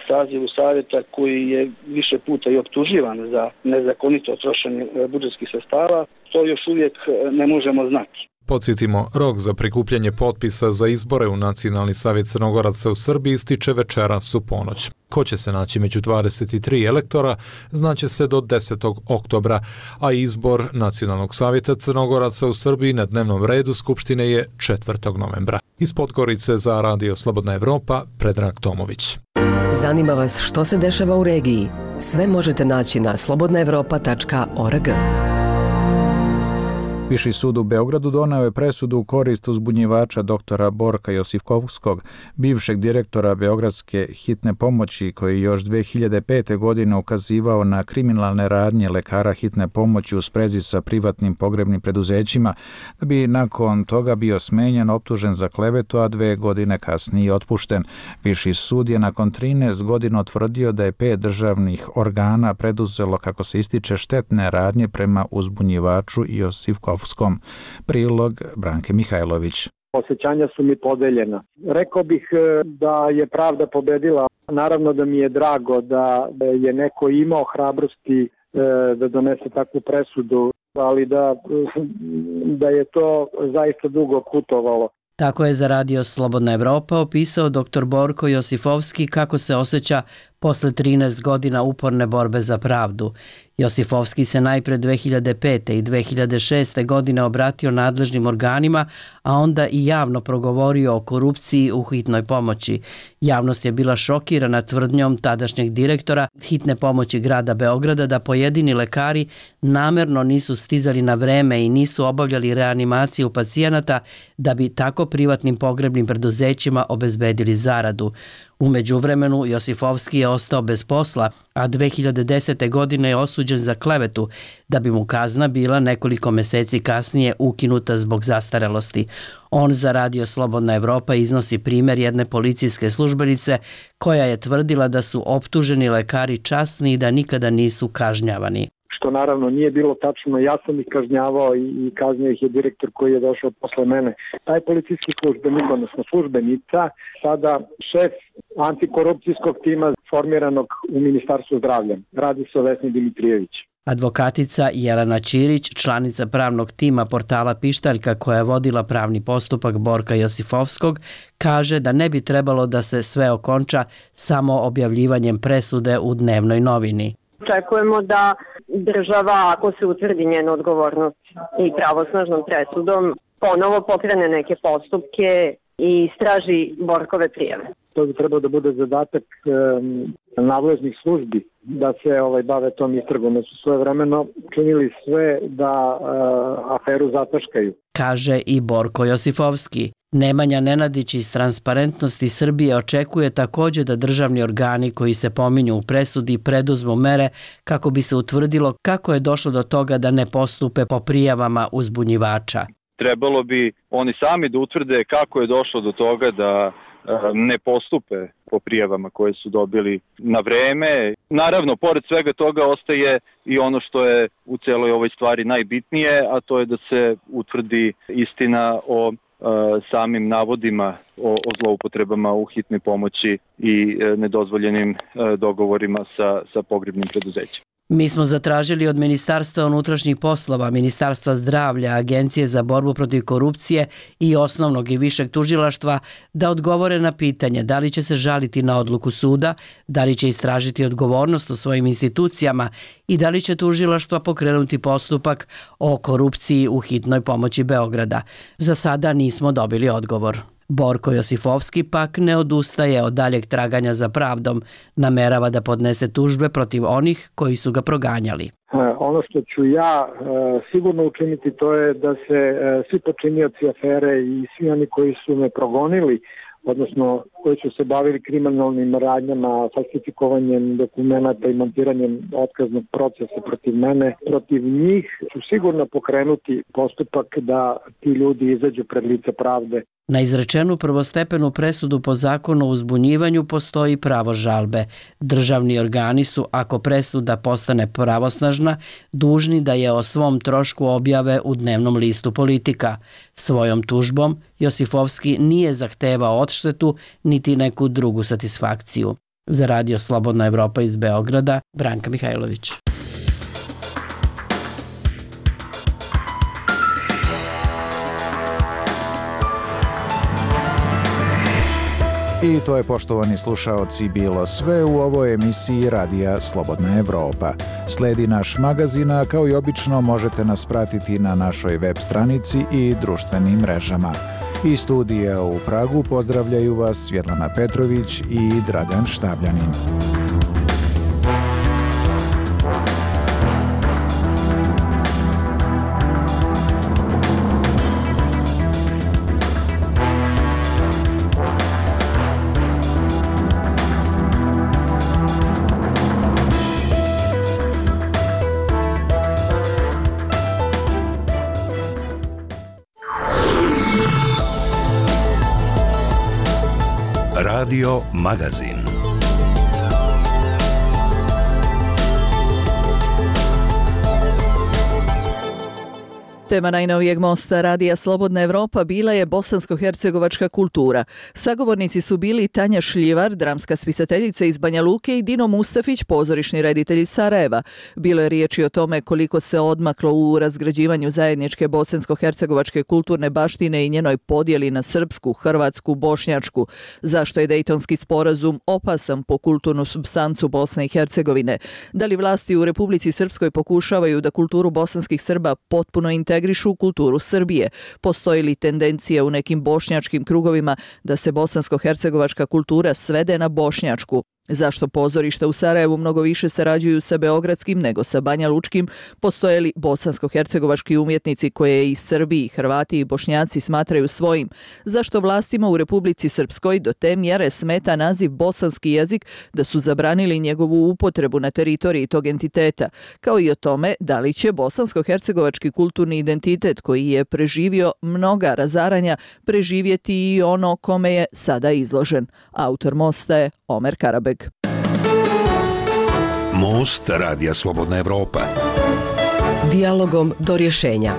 sazivu savjeta koji je više puta i optuživan za nezakonito trošenje budžetskih sredstava, to još uvijek ne možemo znati. Podsjetimo, rok za prikupljanje potpisa za izbore u Nacionalni savjet Crnogoraca u Srbiji ističe večeras u ponoć. Ko će se naći među 23 elektora, znaće se do 10. oktobra, a izbor Nacionalnog savjeta Crnogoraca u Srbiji na dnevnom redu Skupštine je 4. novembra. Iz Podgorice za Radio Slobodna Evropa, Predrag Tomović. Zanima vas što se dešava u regiji? Sve možete naći na slobodnaevropa.org. Viši sud u Beogradu doneo je presudu u korist uzbunjivača doktora Borka Josifovskog, bivšeg direktora Beogradske hitne pomoći, koji još 2005. godine ukazivao na kriminalne radnje lekara hitne pomoći u sprezi sa privatnim pogrebnim preduzećima, da bi nakon toga bio smenjen, optužen za klevetu, a 2 godine kasnije otpušten. Viši sud je nakon 13 godina utvrdio da je 5 državnih organa preduzelo, kako se ističe, štetne radnje prema uzbunjivaču Josifovskom. Prilog Branke Mihajlović. Osjećanja su mi podeljena. Rekao bih da je pravda pobedila. Naravno da mi je drago da je neko imao hrabrosti da donese takvu presudu, ali da je to zaista dugo putovalo. Tako je za Radio Slobodna Evropa opisao dr. Borko Josifovski kako se osjeća posle 13 godina uporne borbe za pravdu. Josifovski se najpre 2005. i 2006. godine obratio nadležnim organima, a onda i javno progovorio o korupciji u hitnoj pomoći. Javnost je bila šokirana tvrdnjom tadašnjeg direktora hitne pomoći grada Beograda da pojedini lekari namerno nisu stizali na vreme i nisu obavljali reanimaciju pacijenata da bi tako privatnim pogrebnim preduzećima obezbedili zaradu. U međuvremenu Josifovski je ostao bez posla, a 2010. godine je osuđen za klevetu, da bi mu kazna bila nekoliko meseci kasnije ukinuta zbog zastarelosti. On za Radio Slobodna Evropa iznosi primjer jedne policijske službenice koja je tvrdila da su optuženi lekari časni i da nikada nisu kažnjavani. Što naravno nije bilo tačno, ja sam ih kažnjavao i kaznio ih je direktor koji je došao posle mene. Taj policijski službenik, odnosno službenica, sada šef antikorupcijskog tima formiranog u Ministarstvu zdravlja. Radi se o Vesni Dimitrijević. Advokatica Jelena Ćirić, članica pravnog tima portala Pištaljka koja je vodila pravni postupak Borka Josifovskog, kaže da ne bi trebalo da se sve okonča samo objavljivanjem presude u dnevnoj novini. Očekujemo da država, ako se utvrdi njena odgovornost i pravosnažnom presudom, ponovo pokrene neke postupke i istraži Borkove prijave. To bi trebao da bude zadatak nadležnih službi da se bave tom istragom, da su svojevremeno činili sve da aferu zataškaju. Kaže i Borko Josifovski. Nemanja Nenadić iz Transparentnosti Srbije očekuje također da državni organi koji se pominju u presudi preduzmu mere kako bi se utvrdilo kako je došlo do toga da ne postupe po prijavama uzbunjivača. Trebalo bi oni sami da utvrde kako je došlo do toga da ne postupe po prijavama koje su dobili na vreme. Naravno, pored svega toga ostaje i ono što je u celoj ovoj stvari najbitnije, a to je da se utvrdi istina o samim navodima o zloupotrebama u hitnoj pomoći i nedozvoljenim dogovorima sa pogrebnim preduzećima. Mi smo zatražili od Ministarstva unutrašnjih poslova, Ministarstva zdravlja, Agencije za borbu protiv korupcije i osnovnog i višeg tužilaštva da odgovore na pitanje da li će se žaliti na odluku suda, da li će istražiti odgovornost u svojim institucijama i da li će tužilaštva pokrenuti postupak o korupciji u hitnoj pomoći Beograda. Za sada nismo dobili odgovor. Borko Josifovski pak ne odustaje od daljeg traganja za pravdom, namerava da podnese tužbe protiv onih koji su ga proganjali. Ono što ću ja sigurno učiniti to je da se svi počinioci afere i svi oni koji su me progonili, odnosno koji su se bavili kriminalnim radnjama, falsifikovanjem dokumenata i montiranjem otkaznog procesa protiv mene, protiv njih ću sigurno pokrenuti postupak da ti ljudi izađu pred lice pravde. Na izrečenu prvostepenu presudu po zakonu o uzbunjivanju postoji pravo žalbe. Državni organi su, ako presuda postane pravosnažna, dužni da je o svom trošku objave u dnevnom listu Politika. Svojom tužbom Josifovski nije zahtevao odštetu niti neku drugu satisfakciju. Za radio Slobodna Evropa iz Beograda, Branka Mihajlović. I to je, poštovani slušaoci, bilo sve u ovoj emisiji Radija Slobodna Evropa. Sledi naš magazin, a kao i obično možete nas pratiti na našoj web stranici i društvenim mrežama. Iz studija u Pragu pozdravljaju vas Svjetlana Petrović i Dragan Štabljanin. Radio Magazin. Tema najnovijeg mosta Radija Slobodna Evropa bila je bosansko-hercegovačka kultura. Sagovornici su bili Tanja Šljivar, dramska spisateljica iz Banja Luke, i Dino Mustafić, pozorišni reditelj iz Sarajeva. Bilo je riječi o tome koliko se odmaklo u razgrađivanju zajedničke bosansko-hercegovačke kulturne baštine i njenoj podjeli na srpsku, hrvatsku, bošnjačku. Zašto je Dejtonski sporazum opasan po kulturnu supstancu Bosne i Hercegovine? Da li vlasti u Republici Srpskoj pokušavaju da kulturu bosanskih Srba potpuno integrišu u kulturu Srbije? Postoji li tendencija u nekim bošnjačkim krugovima da se bosansko-hercegovačka kultura svede na bošnjačku? Zašto pozorišta u Sarajevu mnogo više sarađuju sa beogradskim nego sa banjalučkim? Postoje li bosansko-hercegovački umjetnici koje i Srbi, i Hrvati i Bošnjaci smatraju svojim? Zašto vlastima u Republici Srpskoj do te mjere smeta naziv bosanski jezik da su zabranili njegovu upotrebu na teritoriji tog entiteta? Kao i o tome da li će bosansko-hercegovački kulturni identitet koji je preživio mnoga razaranja preživjeti i ono kome je sada izložen. Autor mosta je Omer Karabeg. Most Radija Slobodna Evropa. Dijalogom do rješenja.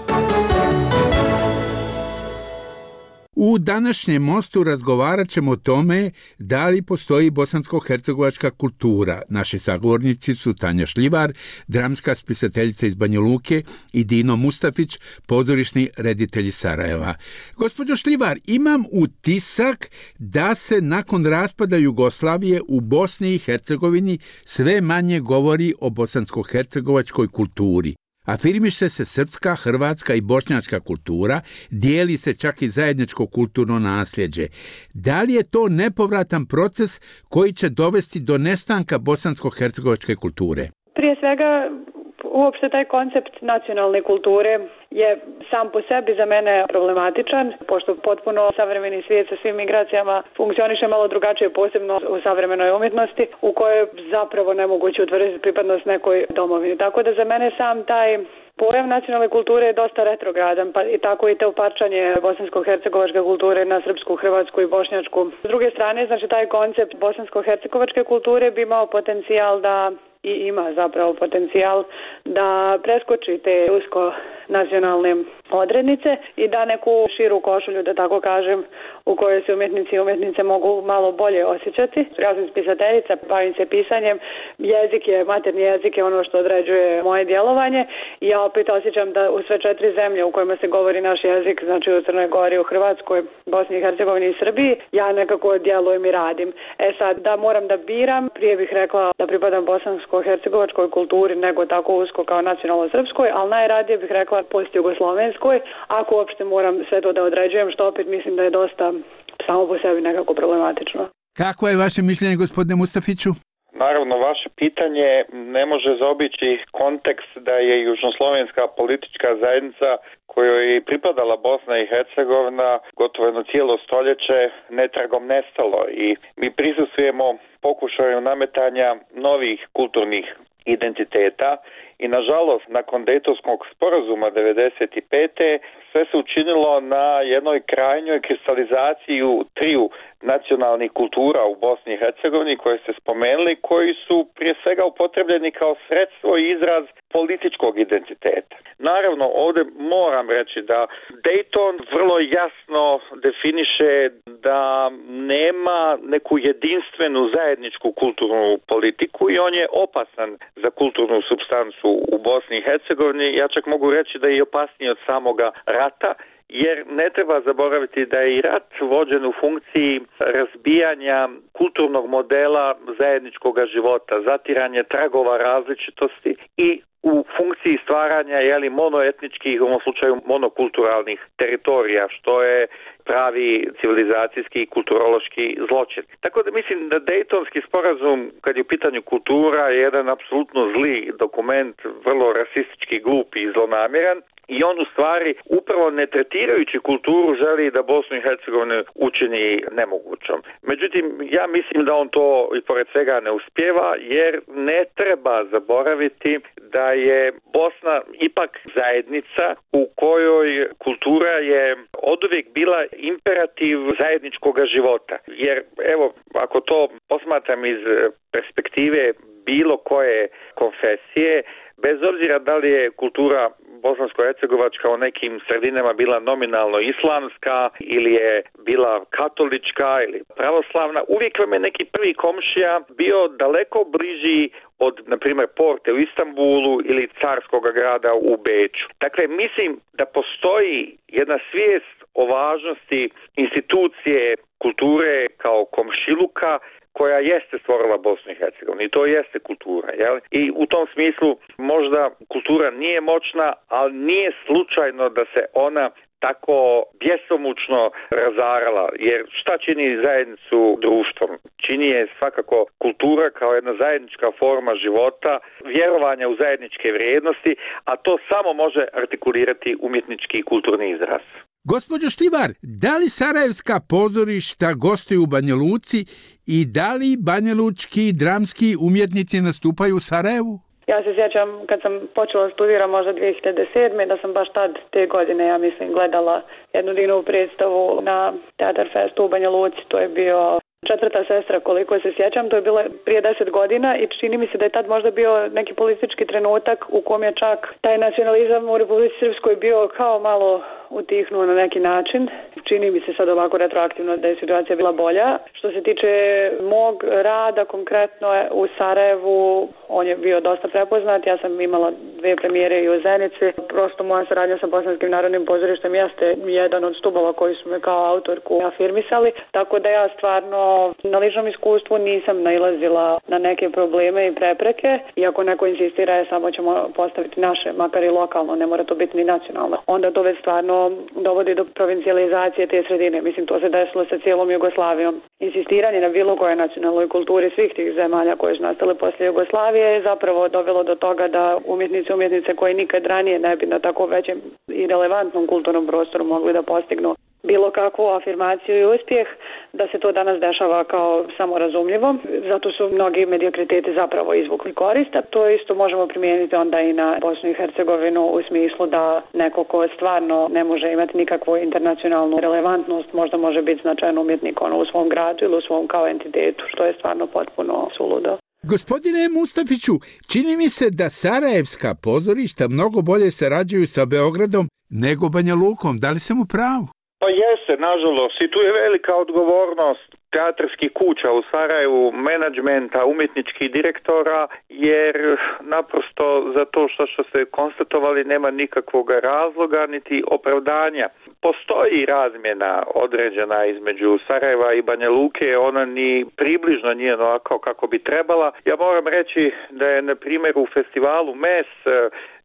U današnjem mostu razgovarat ćemo o tome da li postoji bosansko-hercegovačka kultura. Naši sagovornici su Tanja Šljivar, dramska spisateljica iz Banja Luke, i Dino Mustafić, pozorišni reditelj iz Sarajeva. Gospođo Šljivar, imam utisak da se nakon raspada Jugoslavije u Bosni i Hercegovini sve manje govori o bosansko-hercegovačkoj kulturi. Afirmiše se srpska, hrvatska i bošnjačka kultura, dijeli se čak i zajedničko kulturno nasljeđe. Da li je to nepovratan proces koji će dovesti do nestanka bosansko-hercegovačke kulture? Prije svega, uopšte taj koncept nacionalne kulture je sam po sebi za mene problematičan, pošto potpuno savremeni svijet sa svim migracijama funkcioniše malo drugačije, posebno u savremenoj umjetnosti, u kojoj je zapravo nemoguće utvrditi pripadnost nekoj domovini. Tako da za mene sam taj pojam nacionalne kulture je dosta retrogradan, pa i tako i to parčanje bosansko-hercegovačke kulture na srpsku, hrvatsku i bošnjačku. S druge strane, znači taj koncept bosansko-hercegovačke kulture bi imao potencijal da i ima zapravo potencijal da preskoči te usko nacionalne odrednice i da neku širu košulju, da tako kažem, u kojoj se umjetnici i umjetnice mogu malo bolje osjećati. Ja sam spisateljica, bavim se pisanjem, materni jezik je ono što određuje moje djelovanje i ja opet osjećam da u sve 4 zemlje u kojima se govori naš jezik, znači u Crnoj Gori, u Hrvatskoj, Bosni i Hercegovini i Srbiji, ja nekako djelujem i radim. Sad, da moram da biram, prije bih rekla da pripadam bosansko-hercegovačkoj kulturi nego tako usko kao nacionalno-srpskoj, ali najradije bih rekla post-jugoslovenskoj, ako uopšte moram sve to da određujem, što opet mislim da je dosta samo po sebi nekako problematično. Kako je vaše mišljenje, gospodine Mustafiću? Naravno, vaše pitanje ne može zaobići kontekst da je južnoslovenska politička zajednica kojoj je pripadala Bosna i Hercegovina gotovo jedno cijelo stoljeće netragom nestalo i mi prisustvujemo pokušaju nametanja novih kulturnih identiteta i nažalost nakon Dejtonskog sporazuma 1995. sve se učinilo na jednoj krajnjoj kristalizaciji triju nacionalnih kultura u Bosni i Hercegovini koje ste spomenuli, koji su prije svega upotrebljeni kao sredstvo i izraz političkog identiteta. Naravno, ovdje moram reći da Dayton vrlo jasno definiše da nema neku jedinstvenu zajedničku kulturnu politiku i on je opasan za kulturnu supstancu u Bosni i Hercegovini. Ja čak mogu reći da je i opasniji od samoga rata, jer ne treba zaboraviti da je i rat vođen u funkciji razbijanja kulturnog modela zajedničkog života, zatiranje tragova različitosti i u funkciji stvaranja monoetničkih, u ovom slučaju monokulturalnih teritorija, što je pravi civilizacijski i kulturološki zločin. Tako da mislim da Dejtonski sporazum, kad je u pitanju kultura, je jedan apsolutno zli dokument, vrlo rasistički, glup i zlonamjeran. I on u stvari, upravo ne tretirajući kulturu, želi da Bosnu i Hercegovinu učini nemogućom. Međutim, ja mislim da on to i pored svega ne uspijeva, jer ne treba zaboraviti da je Bosna ipak zajednica u kojoj kultura je oduvijek bila imperativ zajedničkog života. Jer, evo, ako to posmatram iz perspektive bilo koje konfesije, bez obzira da li je kultura bosansko-hercegovačka u nekim sredinama bila nominalno islamska ili je bila katolička ili pravoslavna, uvijek vam je neki prvi komšija bio daleko bliži od, na primjer, Porte u Istanbulu ili Carskog grada u Beču. Dakle, mislim da postoji jedna svijest o važnosti institucije kulture kao komšiluka koja jeste stvorila Bosnu i Hercegovinu i to jeste kultura. Jel? I u tom smislu možda kultura nije moćna, ali nije slučajno da se ona tako bjesomučno razarala, jer šta čini zajednicu društvom? Čini je svakako kultura kao jedna zajednička forma života, vjerovanja u zajedničke vrijednosti, a to samo može artikulirati umjetnički i kulturni izraz. Gospođo Šljivar, da li sarajevska pozorišta gostuju u Banja Luci i da li banjalučki dramski umjetnici nastupaju u Sarajevu? Ja se sjećam kad sam počela studirati možda 2007. da sam baš tad te godine, ja mislim, gledala jednu divnu predstavu na Teatar Festu u Banja Luci. To je bio Četvrta sestra, koliko se sjećam, to je bilo prije 10 godina i čini mi se da je tad možda bio neki politički trenutak u kom je čak taj nacionalizam u Republici Srpskoj bio kao malo utihnuo na neki način. Čini mi se sad ovako retroaktivno da je situacija bila bolja. Što se tiče mog rada konkretno u Sarajevu, on je bio dosta prepoznat. Ja sam imala 2 premijere i u Zenici. Prosto moja saradnja sa Bosanskim narodnim pozorištem jeste jedan od stubova koji su me kao autorku afirmisali. Tako da ja stvarno na ličnom iskustvu nisam nailazila na neke probleme i prepreke. Iako neko insistira samo ćemo postaviti naše, makar i lokalno, ne mora to biti ni nacionalno. Onda to već stvarno dovodi do provincijalizacije te sredine. Mislim, to se desilo sa cijelom Jugoslavijom. Insistiranje na bilo koje nacionalnoj kulturi svih tih zemalja koje su nastale poslije Jugoslavije je zapravo dovelo do toga da umjetnice koji nikad ranije ne bi na tako većem i relevantnom kulturnom prostoru mogli da postignu bilo kakvu afirmaciju i uspjeh, da se to danas dešava kao samorazumljivo. Zato su mnogi mediokriteti zapravo izvukli korist, a to isto možemo primijeniti onda i na Bosnu i Hercegovinu u smislu da neko ko stvarno ne može imati nikakvu internacionalnu relevantnost, možda može biti značajan umjetnik u svom gradu ili u svom kao entitetu, što je stvarno potpuno suludo. Gospodine Mustafiću, čini mi se da sarajevska pozorišta mnogo bolje sarađuju sa Beogradom nego Banja Lukom. Da li sam u pravu? Pa jeste, nažalost, i tu je velika odgovornost teatarskih kuća u Sarajevu, menadžmenta, umjetničkih direktora, jer naprosto za to što se konstatovali nema nikakvog razloga niti opravdanja. Postoji razmjena određena između Sarajeva i Banja Luke, ona ni približno nije onako kako bi trebala. Ja moram reći da je, na primjer, u festivalu MES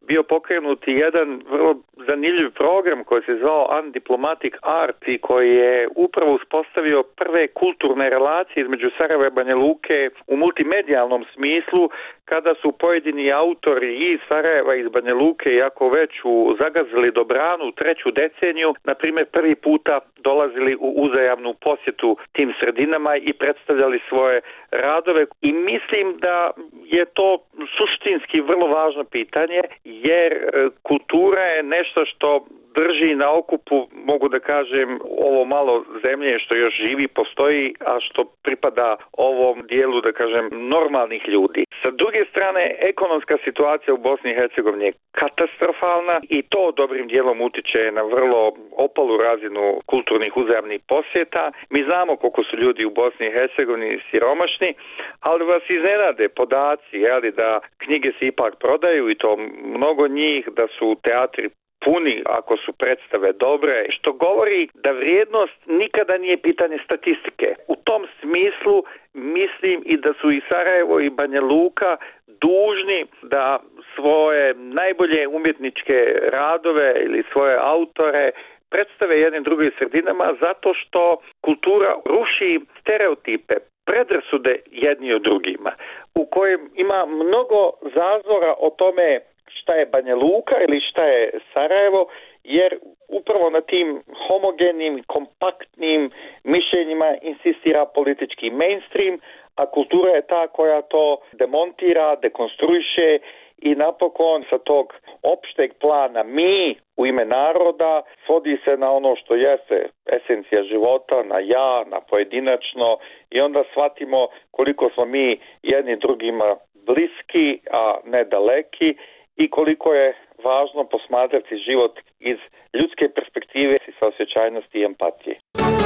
bio pokrenut jedan vrlo zanimljiv program koji se zvao Undiplomatic Art i koji je upravo uspostavio prve kulturne relacije između Sarajeva i Banja Luke u multimedijalnom smislu, kada su pojedini autori iz Sarajeva i iz Banja Luke, jako već zagazili dobranu u 3. deceniju, na primjer prvi puta dolazili u uzajamnu posjetu tim sredinama i predstavljali svoje radove. I mislim da je to suštinski vrlo važno pitanje, jer kultura je nešto što drži na okupu, mogu da kažem, ovo malo zemlje što još živi, postoji, a što pripada ovom dijelu, da kažem, normalnih ljudi. Sa druge strane, ekonomska situacija u Bosni i Hercegovini je katastrofalna i to dobrim dijelom utiče na vrlo opalu razinu kulturnih uzajamnih posjeta. Mi znamo koliko su ljudi u Bosni i Hercegovini siromašni, ali vas iznenade podaci, da knjige se ipak prodaju i to mnogo njih, da su teatri puni ako su predstave dobre, što govori da vrijednost nikada nije pitanje statistike. U tom smislu mislim i da su i Sarajevo i Banja Luka dužni da svoje najbolje umjetničke radove ili svoje autore predstave jednim drugim sredinama, zato što kultura ruši stereotipe, predrasude jedni od drugima, u kojem ima mnogo zazora o tome šta je Banja Luka ili šta je Sarajevo, jer upravo na tim homogenim, kompaktnim mišljenjima insistira politički mainstream, a kultura je ta koja to demontira, dekonstruiše i napokon sa tog opšteg plana mi u ime naroda svodi se na ono što jeste esencija života, na ja, na pojedinačno, i onda shvatimo koliko smo mi jedni drugima bliski, a ne daleki, i koliko je važno posmatrati život iz ljudske perspektive i saosjećajnosti i empatije.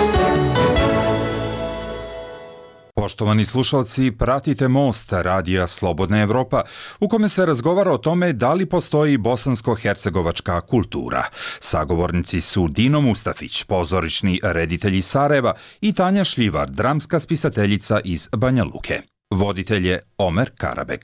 Poštovani slušalci, pratite Most, radija Slobodna Evropa, u kome se razgovara o tome da li postoji bosansko-hercegovačka kultura. Sagovornici su Dino Mustafić, pozorišni reditelj iz Sarajeva, i Tanja Šljivar, dramska spisateljica iz Banja Luke. Voditelj je Omer Karabek.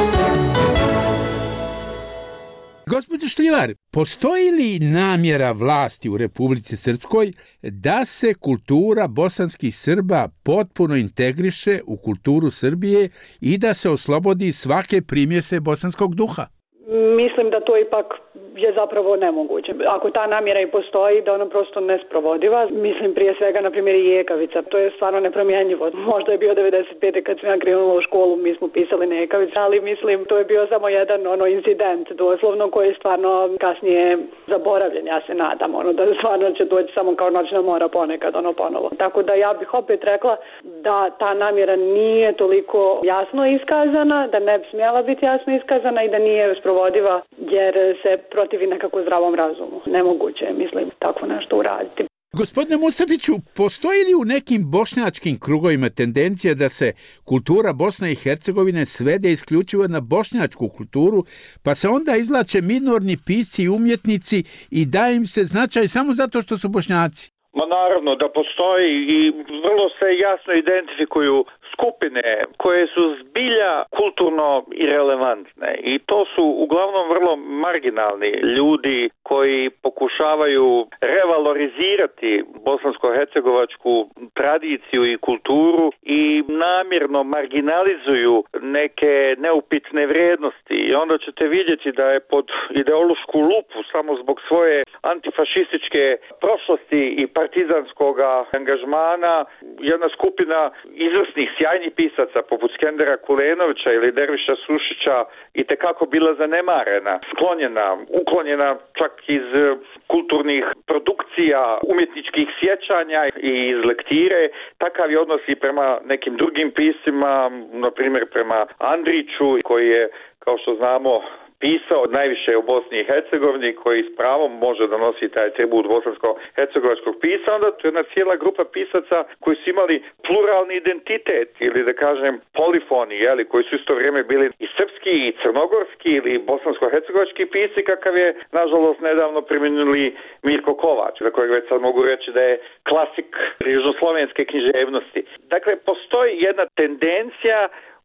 Gospođo Šljivar, postoji li namjera vlasti u Republici Srpskoj da se kultura bosanskih Srba potpuno integriše u kulturu Srbije i da se oslobodi svake primjese bosanskog duha? Mislim da to ipak je zapravo nemoguće. Ako ta namjera i postoji, da ona prosto nesprovodiva. Mislim prije svega, na primjer, i Ekavica. To je stvarno nepromjenjivo. Možda je bio 95. kad sam ja krenula u školu, mi smo pisali na Ekavica, ali mislim to je bio samo jedan incident doslovno koji je stvarno kasnije zaboravljen, ja se nadam. Da stvarno će doći samo kao noćna mora ponekad ponovo. Tako da ja bih opet rekla da ta namjera nije toliko jasno iskazana, da ne bi smjela biti jasno iskazana i da nije sprovodiva, jer se protivi nekako zdravom razumu. Nemoguće je, mislim, tako nešto uraditi. Gospodine Mustafiću, postoji li u nekim bošnjačkim krugovima tendencija da se kultura Bosne i Hercegovine svede isključivo na bošnjačku kulturu, pa se onda izvlače minorni pisci i umjetnici i daje im se značaj samo zato što su Bošnjaci? Ma naravno da postoji i vrlo se jasno identifikuju skupine koje su zbilja kulturno irelevantne i to su uglavnom vrlo marginalni ljudi koji pokušavaju revalorizirati bosansko-hercegovačku tradiciju i kulturu i namjerno marginalizuju neke neupitne vrijednosti i onda ćete vidjeti da je pod ideološku lupu samo zbog svoje antifašističke prošlosti i partizanskog angažmana jedna skupina izvrsnih sjajnih pisaca poput Skendera Kulenovića ili Derviša Sušića itekako bila zanemarena, sklonjena, uklonjena čak iz kulturnih produkcija, umjetničkih sjećanja i iz lektire. Takav je odnos i prema nekim drugim piscima, na primjer prema Andriću koji je, kao što znamo, pisao najviše o Bosni i Hercegovini, koji s pravom može da nosi taj tribut bosansko-hercegovačkog pisa, onda to je jedna cijela grupa pisaca koji su imali pluralni identitet ili da kažem polifoni, koji su isto vrijeme bili i srpski i crnogorski ili bosansko-hercegovački pisci, kakav je nažalost nedavno preminuli Mirko Kovač, za kojeg već sad mogu reći da je klasik južnoslovenske književnosti. Dakle, postoji jedna tendencija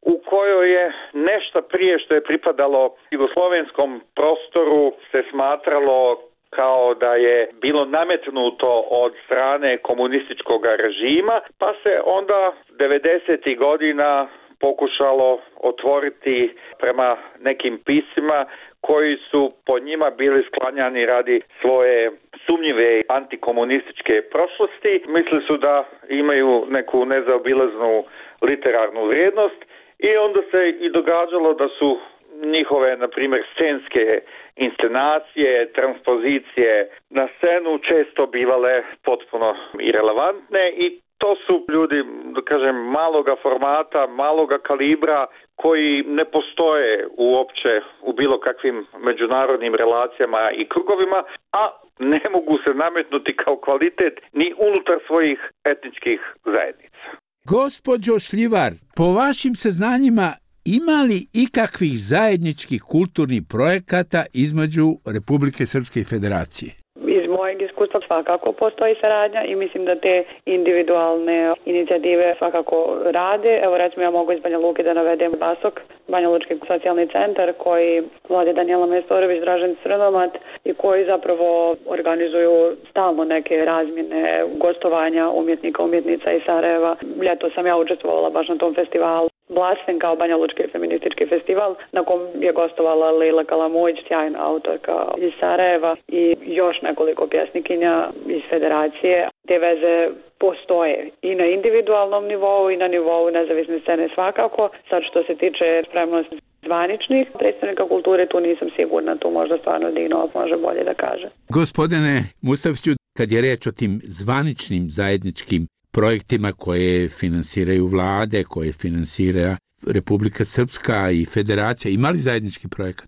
u kojoj je nešto prije što je pripadalo jugoslovenskom prostoru se smatralo kao da je bilo nametnuto od strane komunističkog režima, pa se onda 90. godina pokušalo otvoriti prema nekim pismima koji su po njima bili sklanjani radi svoje sumnjive antikomunističke prošlosti. Mislili su da imaju neku nezaobilaznu literarnu vrijednost i onda se i događalo da su njihove, na primjer, scenske inscenacije, transpozicije na scenu često bivale potpuno irelevantne i to su ljudi, da kažem, maloga formata, maloga kalibra koji ne postoje uopće u bilo kakvim međunarodnim relacijama i krugovima, a ne mogu se nametnuti kao kvalitet ni unutar svojih etničkih zajednica. Gospođo Šljivar, po vašim saznanjima ima li ikakvih zajedničkih kulturnih projekata između Republike Srpske i Federacije? Iz mojeg iskustva svakako postoji saradnja i mislim da te individualne inicijative svakako rade. Evo recimo ja mogu iz Banja Luke da navedem BASOK, Banja Lučki socijalni centar koji vodi Danijela Majstorović, Dražen Crnomat i koji zapravo organizuju stalno neke razmjene gostovanja umjetnika, umjetnica iz Sarajeva. Ljeto sam ja učestvovala baš na tom festivalu. Blasten kao Banja Lučki feministički festival na kom je gostovala Lejla Kalamujić, sjajna autorka iz Sarajeva i još nekoliko pjesnikinja iz Federacije. Te veze postoje i na individualnom nivou i na nivou nezavisne scene svakako. Sad što se tiče spremnosti zvaničnih predstavnika kulture, tu nisam sigurna, tu možda stvarno Dino može bolje da kaže. Gospodine Mustafiću, kad je reč o tim zvaničnim zajedničkim projektima koje finansiraju vlade, koje finansira Republika Srpska i Federacija, ima li zajednički projekat?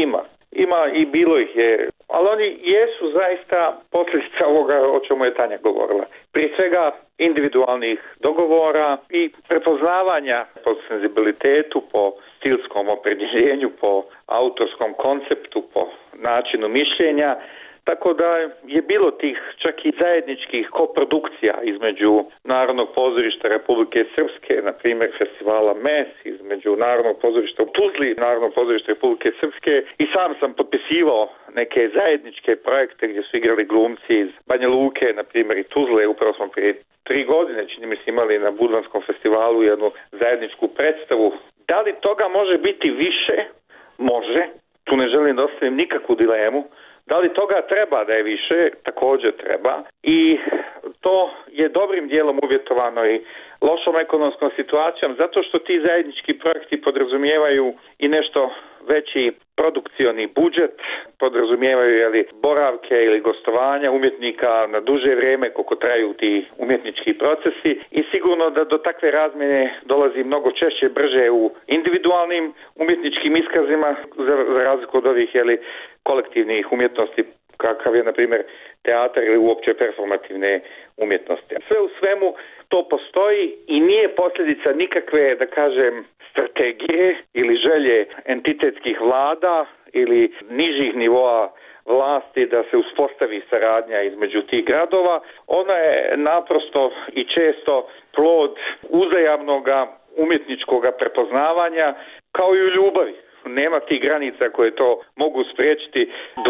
Ima i bilo ih je, ali oni jesu zaista posljedica ovoga o čemu je Tanja govorila. Prije svega individualnih dogovora i prepoznavanja po senzibilitetu, po stilskom opredjeljenju, po autorskom konceptu, po načinu mišljenja. Tako da je bilo tih čak i zajedničkih koprodukcija između Narodnog pozorišta Republike Srpske, na primjer festivala MES, između Narodnog pozorišta u Tuzli, Narodnog pozorišta Republike Srpske i sam sam potpisivao neke zajedničke projekte gdje su igrali glumci iz Banja Luke, na primjer i Tuzle. Upravo smo prije 3 godine, čini mi se, imali na Budvanskom festivalu jednu zajedničku predstavu. Da li toga može biti više? Može. Tu ne želim da ostavim nikakvu dilemu. Da li toga treba da je više? Također treba. I to je dobrim dijelom uvjetovano i lošom ekonomskom situacijom, zato što ti zajednički projekti podrazumijevaju i nešto veći produkcioni budžet, podrazumijevaju boravke ili gostovanja umjetnika na duže vrijeme koliko traju ti umjetnički procesi i sigurno da do takve razmjene dolazi mnogo češće, brže u individualnim umjetničkim iskazima za razliku od ovih kolektivnih umjetnosti kakav je na primjer teatar ili uopće performativne umjetnosti. Sve u svemu to postoji i nije posljedica nikakve, da kažem, strategije ili želje entitetskih vlada ili nižih nivoa vlasti da se uspostavi saradnja između tih gradova. Ona je naprosto i često plod uzajamnog umjetničkog prepoznavanja kao i u ljubavi. Nema tih granica koje to mogu spriječiti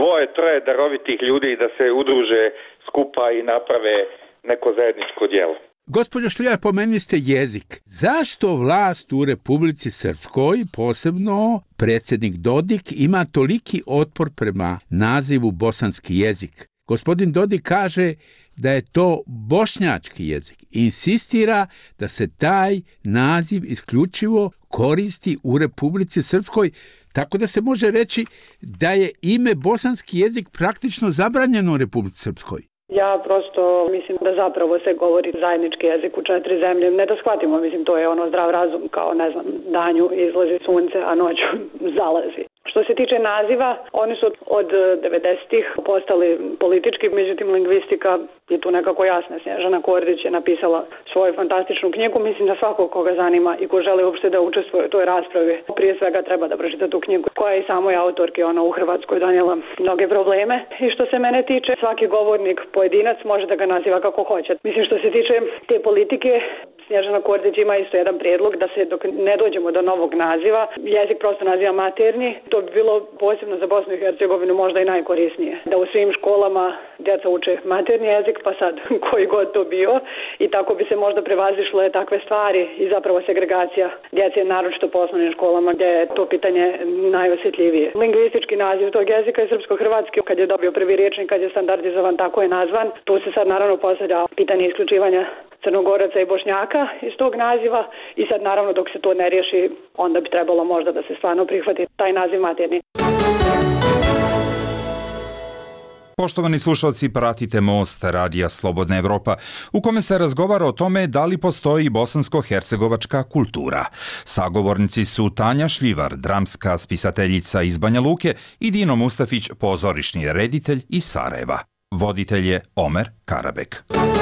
2-3 darovitih ljudi da se udruže skupa i naprave neko zajedničko djelo. Gospođo Šljivar, pomenuli ste jezik. Zašto vlast u Republici Srpskoj, posebno predsjednik Dodik, ima toliki otpor prema nazivu bosanski jezik? Gospodin Dodik kaže da je to bošnjački jezik. Insistira da se taj naziv isključivo koristi u Republici Srpskoj, tako da se može reći da je ime bosanski jezik praktično zabranjeno u Republici Srpskoj. Ja prosto mislim da zapravo se govori zajednički jezik u 4 zemlje. Ne da shvatimo, mislim to je zdrav razum, kao danju izlazi sunce, a noću zalazi. Što se tiče naziva, oni su od 90-ih postali politički, međutim lingvistika je tu nekako jasna. Snježana Kordić je napisala svoju fantastičnu knjigu, mislim da svako koga zanima i ko želi uopšte da učestvuje u toj raspravi, prije svega treba da pročita tu knjigu, koja je i samoj autorki u Hrvatskoj donijela mnoge probleme. I što se mene tiče, svaki govornik, pojedinac može da ga naziva kako hoće. Mislim što se tiče te politike, Snježana Kordić ima isto jedan prijedlog da se dok ne dođemo do novog naziva, jezik prosto naziva maternji. To bi bilo posebno za Bosnu i Hercegovinu možda i najkorisnije. Da u svim školama djeca uče maternji jezik, pa sad koji god to bio, i tako bi se možda prevazišle takve stvari i zapravo segregacija djece, naročito po osnovnim školama gdje je to pitanje najosjetljivije. Lingvistički naziv tog jezika je srpsko-hrvatski, kad je dobio prvi riječnik, kad je standardizovan, tako je nazvan. Tu se sad naravno postavlja pitanje isključivanja Crnogoraca i Bošnjaka iz tog naziva i sad naravno dok se to ne riješi, onda bi trebalo možda da se stvarno prihvati taj naziv maternji. Poštovani slušalci, pratite Most radija Slobodna Evropa, u kome se razgovara o tome da li postoji bosansko-hercegovačka kultura. Sagovornici su Tanja Šljivar, dramska spisateljica iz Banja Luke, i Dino Mustafić, pozorišni reditelj iz Sarajeva. Voditelj je Omer Karabek.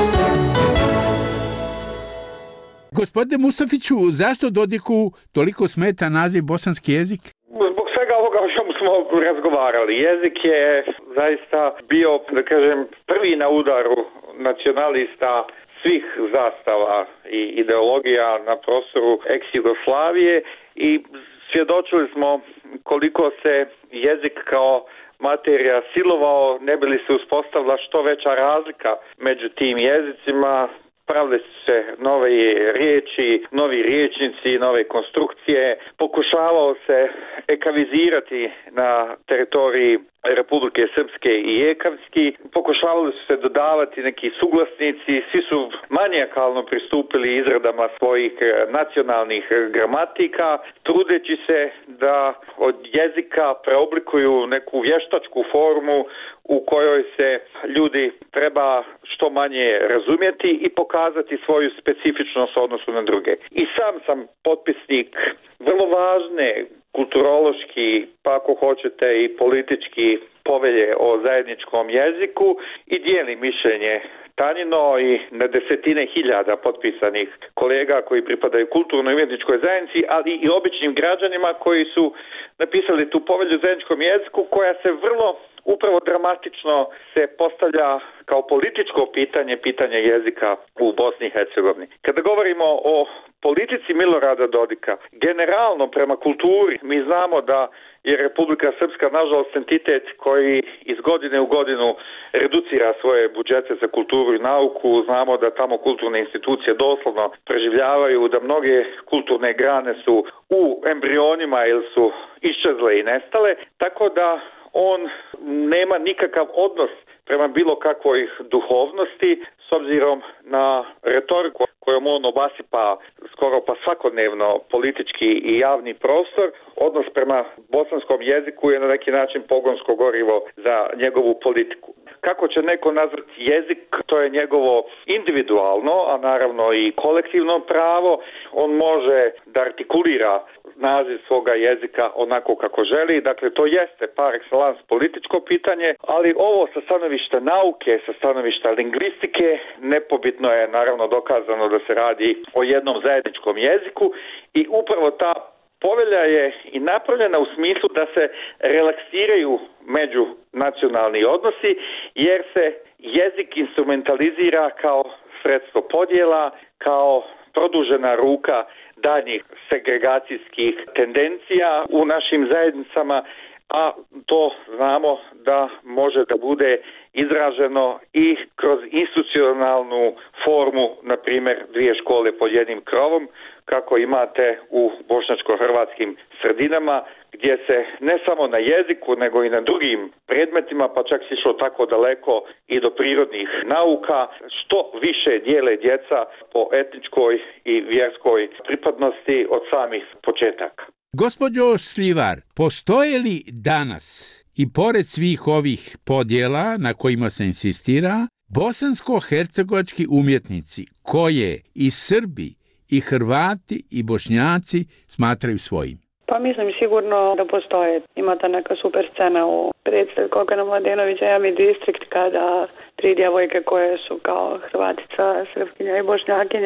Gospodine Mustafiću, zašto Dodiku toliko smeta naziv bosanski jezik? Zbog svega ovoga o čemu smo razgovarali. Jezik je zaista bio, da kažem, prvi na udaru nacionalista svih zastava i ideologija na prostoru ex-Jugoslavije i svjedočili smo koliko se jezik kao materija silovao, ne bi li se uspostavila što veća razlika među tim jezicima. Pravile su se nove riječi, novi riječnici, nove konstrukcije. Pokušavao se ekavizirati na teritoriji Republike Srpske i ekavski. Pokušavali su se dodavati neki suglasnici. Svi su manijakalno pristupili izradama svojih nacionalnih gramatika, trudeći se da od jezika preoblikuju neku vještačku formu u kojoj se ljudi treba što manje razumjeti i pokazati svoju specifičnost u odnosu na druge. I sam potpisnik vrlo važne kulturološki, pa ako hoćete i politički povelje o zajedničkom jeziku i dijeli mišljenje Tanjino i na desetine hiljada potpisanih kolega koji pripadaju kulturnoj i umjetničkoj zajednici, ali i običnim građanima koji su napisali tu povelju o zajedničkom jeziku koja se vrlo upravo dramatično se postavlja kao političko pitanje jezika u Bosni i Hercegovini. Kada govorimo o politici Milorada Dodika, generalno prema kulturi, mi znamo da je Republika Srpska nažalost entitet koji iz godine u godinu reducira svoje budžete za kulturu i nauku. Znamo da tamo kulturne institucije doslovno preživljavaju, da mnoge kulturne grane su u embrionima ili su iščezle i nestale, tako da on nema nikakav odnos prema bilo kakvoj duhovnosti s obzirom na retoriku kojom on obasipa skoro pa svakodnevno politički i javni prostor. Odnos prema bosanskom jeziku je na neki način pogonsko gorivo za njegovu politiku. Kako će neko nazvati jezik, to je njegovo individualno, a naravno i kolektivno pravo. On može da artikulira naziv svoga jezika onako kako želi. Dakle, to jeste par excellence političko pitanje, ali ovo sa stanovišta nauke, sa stanovišta lingvistike, nepobitno je naravno dokazano da se radi o jednom zajedničkom jeziku i upravo ta povelja je i napravljena u smislu da se relaksiraju međunacionalni odnosi, jer se jezik instrumentalizira kao sredstvo podjela, kao produžena ruka daljnjih segregacijskih tendencija u našim zajednicama, a to znamo da može da bude izraženo i kroz institucionalnu formu, na primjer 2 škole pod jednim krovom, kako imate u bošnjačko-hrvatskim sredinama, gdje se ne samo na jeziku, nego i na drugim predmetima, pa čak se išlo tako daleko i do prirodnih nauka, što više dijele djeca po etničkoj i vjerskoj pripadnosti od samih početaka. Gospođo Šljivar, postoje li danas, i pored svih ovih podjela na kojima se insistira, bosansko-hercegovački umjetnici koje i Srbi, i Hrvati, i Bošnjaci smatraju svojim? Pa mislim sigurno da postoje. Ima ta neka super scena u predstavi Kokana Mladenovića Jami Distrikt, kada 3 djevojke koje su kao Hrvatica, Srpkinja i Bošnjakinja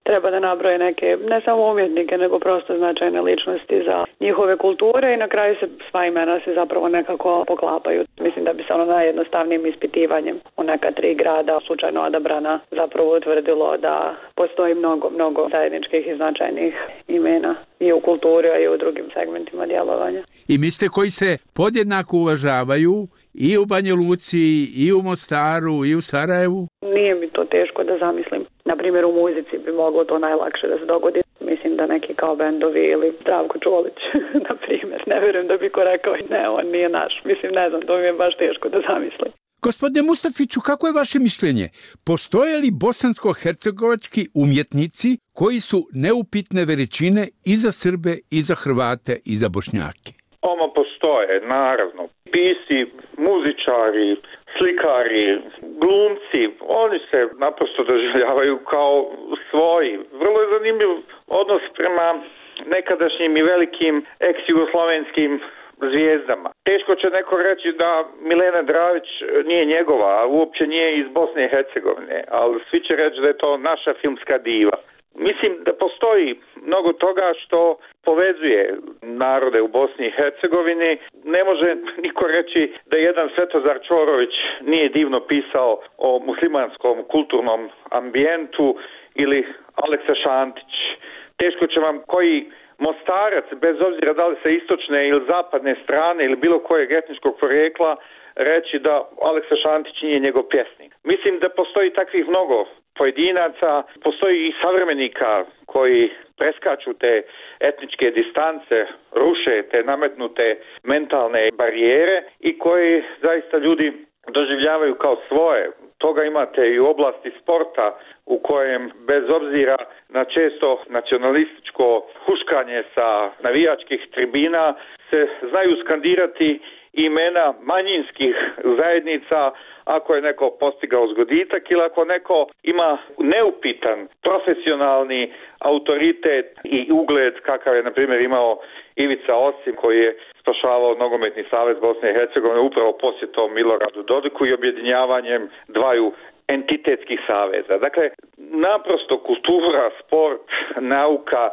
Treba da nabroje neke, ne samo umjetnike, nego prosto značajne ličnosti za njihove kulture i na kraju se sva imena se zapravo nekako poklapaju. Mislim da bi se najjednostavnijim ispitivanjem u neka 3 grada slučajno odabrana zapravo utvrdilo da postoji mnogo zajedničkih i značajnih imena i u kulturi, a i u drugim segmentima djelovanja. I mislite koji se podjednako uvažavaju i u Banja Luci, i u Mostaru, i u Sarajevu? Nije mi to teško da zamislim. Na primjer, u muzici bi moglo to najlakše da se dogodi. Mislim da neki kao bendovi ili Zdravko Čolić, na primjer. Ne vjerujem da bi ko rekao, ne, on nije naš. Mislim, ne znam, to mi je baš teško da zamislim. Gospodine Mustafiću, kako je vaše mišljenje? Postoje li bosansko-hercegovački umjetnici koji su neupitne veličine i za Srbe, i za Hrvate, i za Bošnjake? Ono postoje, naravno. Pisci, muzičari, slikari, glumci, oni se naprosto doživljavaju kao svoji. Vrlo je zanimljiv odnos prema nekadašnjim i velikim ex-jugoslovenskim zvijezdama. Teško će neko reći da Milena Dravić nije njegova, a uopće nije iz Bosne i Hercegovine, ali svi će reći da je to naša filmska diva. Mislim da postoji mnogo toga što povezuje narode u Bosni i Hercegovini. Ne može niko reći da jedan Svetozar Čorović nije divno pisao o muslimanskom kulturnom ambijentu ili Aleksa Šantić. Teško će vam koji Mostarac, bez obzira da li sa istočne ili zapadne strane ili bilo kojeg etničkog porijekla, reći da Aleksa Šantić nije njegov pjesnik. Mislim da postoji takvih mnogo pojedinaca, postoji i savremenika koji preskaču te etničke distance, ruše te nametnute mentalne barijere i koji zaista ljudi doživljavaju kao svoje. Toga imate i u oblasti sporta u kojem bez obzira na često nacionalističko huškanje sa navijačkih tribina se znaju skandirati imena manjinskih zajednica ako je neko postigao zgoditak ili ako neko ima neupitan profesionalni autoritet i ugled kakav je na primjer imao Ivica Osim koji je spašavao Nogometni savez Bosne i Hercegovine upravo posjetom Miloradu Dodiku i objedinjavanjem dvaju entitetskih saveza. Dakle, naprosto kultura, sport, nauka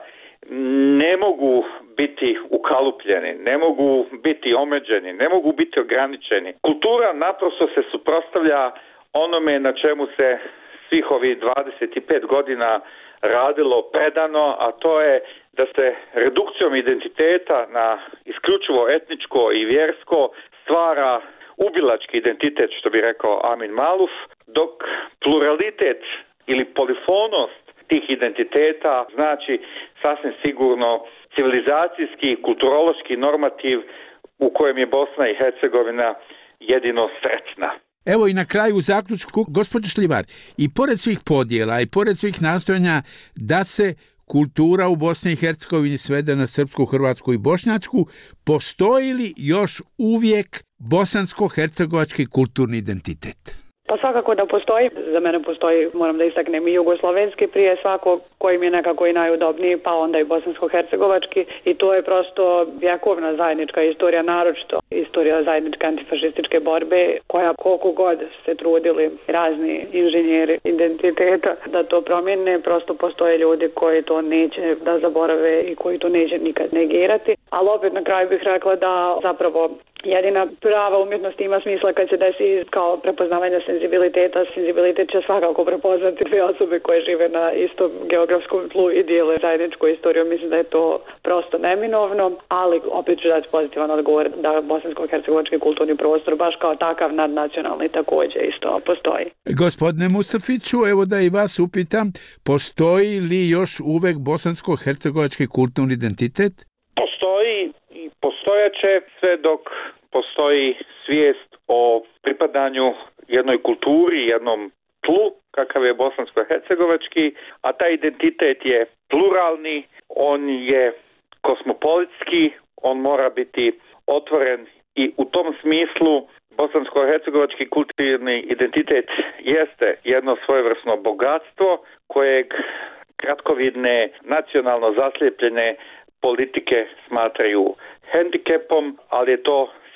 ne mogu biti ukalupljeni, ne mogu biti omeđeni, ne mogu biti ograničeni. Kultura naprosto se suprotstavlja onome na čemu se svih ovih 25 godina radilo predano, a to je da se redukcijom identiteta na isključivo etničko i vjersko stvara ubilački identitet, što bi rekao Amin Maluf, dok pluralitet ili polifonost tih identiteta znači sasvim sigurno civilizacijski, kulturološki normativ u kojem je Bosna i Hercegovina jedino sretna. Evo i na kraju u zaključku, gospođo Šljivar, i pored svih podjela i pored svih nastojanja da se kultura u Bosni i Hercegovini svede na srpsku, hrvatsku i bošnjačku, postoji li još uvijek bosansko-hercegovački kulturni identitet? Pa svakako da postoji, za mene postoji, moram da istaknem i jugoslovenski prije svakog koji mi je nekako i najudobniji, pa onda i bosansko-hercegovački i to je prosto vjekovna zajednička istorija, naročito istorija zajedničke antifašističke borbe koja koliko god se trudili razni inženjeri identiteta da to promijene, prosto postoje ljudi koji to neće da zaborave i koji to neće nikad negirati, ali opet na kraju bih rekla da zapravo jedina prava umjetnost ima smisla kad se desi kao prepoznavanje senzibiliteta. Senzibilitet će svakako prepoznati dvije osobe koje žive na istom geografskom tlu i dijele zajedničku istoriju. Mislim da je to prosto neminovno, ali opet ću dati pozitivan odgovor da bosansko-hercegovački kulturni prostor baš kao takav nadnacionalni također isto postoji. Gospodine Mustafiću, evo da i vas upitam, postoji li još uvek bosansko-hercegovački kulturni identitet? Postoji i postojaće sve dok postoji svijest o pripadanju jednoj kulturi, jednom tlu, kakav je bosansko-hercegovački, a taj identitet je pluralni, on je kosmopolitski, on mora biti otvoren i u tom smislu bosansko-hercegovački kulturni identitet jeste jedno svojevrsno bogatstvo kojeg kratkovidne, nacionalno zaslijepljene politike smatraju hendikepom, ali je to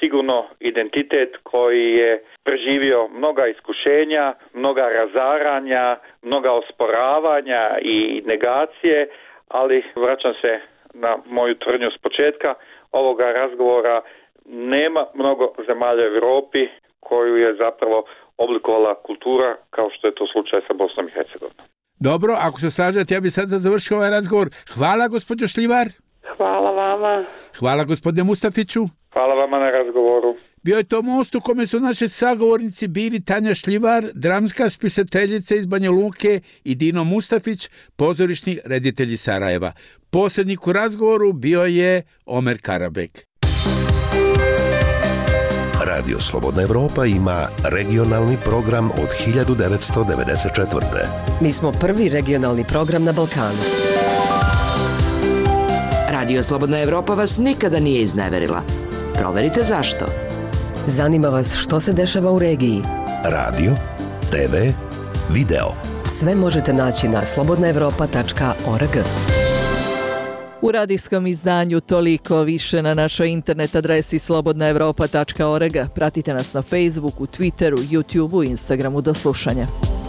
sigurno identitet koji je preživio mnoga iskušenja, mnoga razaranja, mnoga osporavanja i negacije, ali vraćam se na moju tvrdnju s početka ovoga razgovora, nema mnogo zemalja u Europi koju je zapravo oblikovala kultura kao što je to slučaj sa Bosnom i Hercegovinom. Dobro, ako se slažete, ja bih sad završio ovaj razgovor. Hvala, gospođo Šljivar. Hvala vama. Hvala, gospodine Mustafiću. Hvala vama na razgovoru. Bio je to most u kome su naši sagovornici bili Tanja Šljivar, dramska spisateljica iz Banja Luke, i Dino Mustafić, pozorišni reditelj iz Sarajeva. Posrednik u razgovoru bio je Omer Karabek. Radio Slobodna Evropa ima regionalni program od 1994. Mi smo prvi regionalni program na Balkanu. Radio Slobodna Evropa vas nikada nije izneverila. Proverite zašto. Zanima vas što se dešava u regiji. Radio, TV, video. Sve možete naći na slobodnaevropa.org. U radijskom izdanju toliko, više na našoj internet adresi slobodnaevropa.org. Pratite nas na Facebooku, Twitteru, YouTubeu, Instagramu. Do slušanja.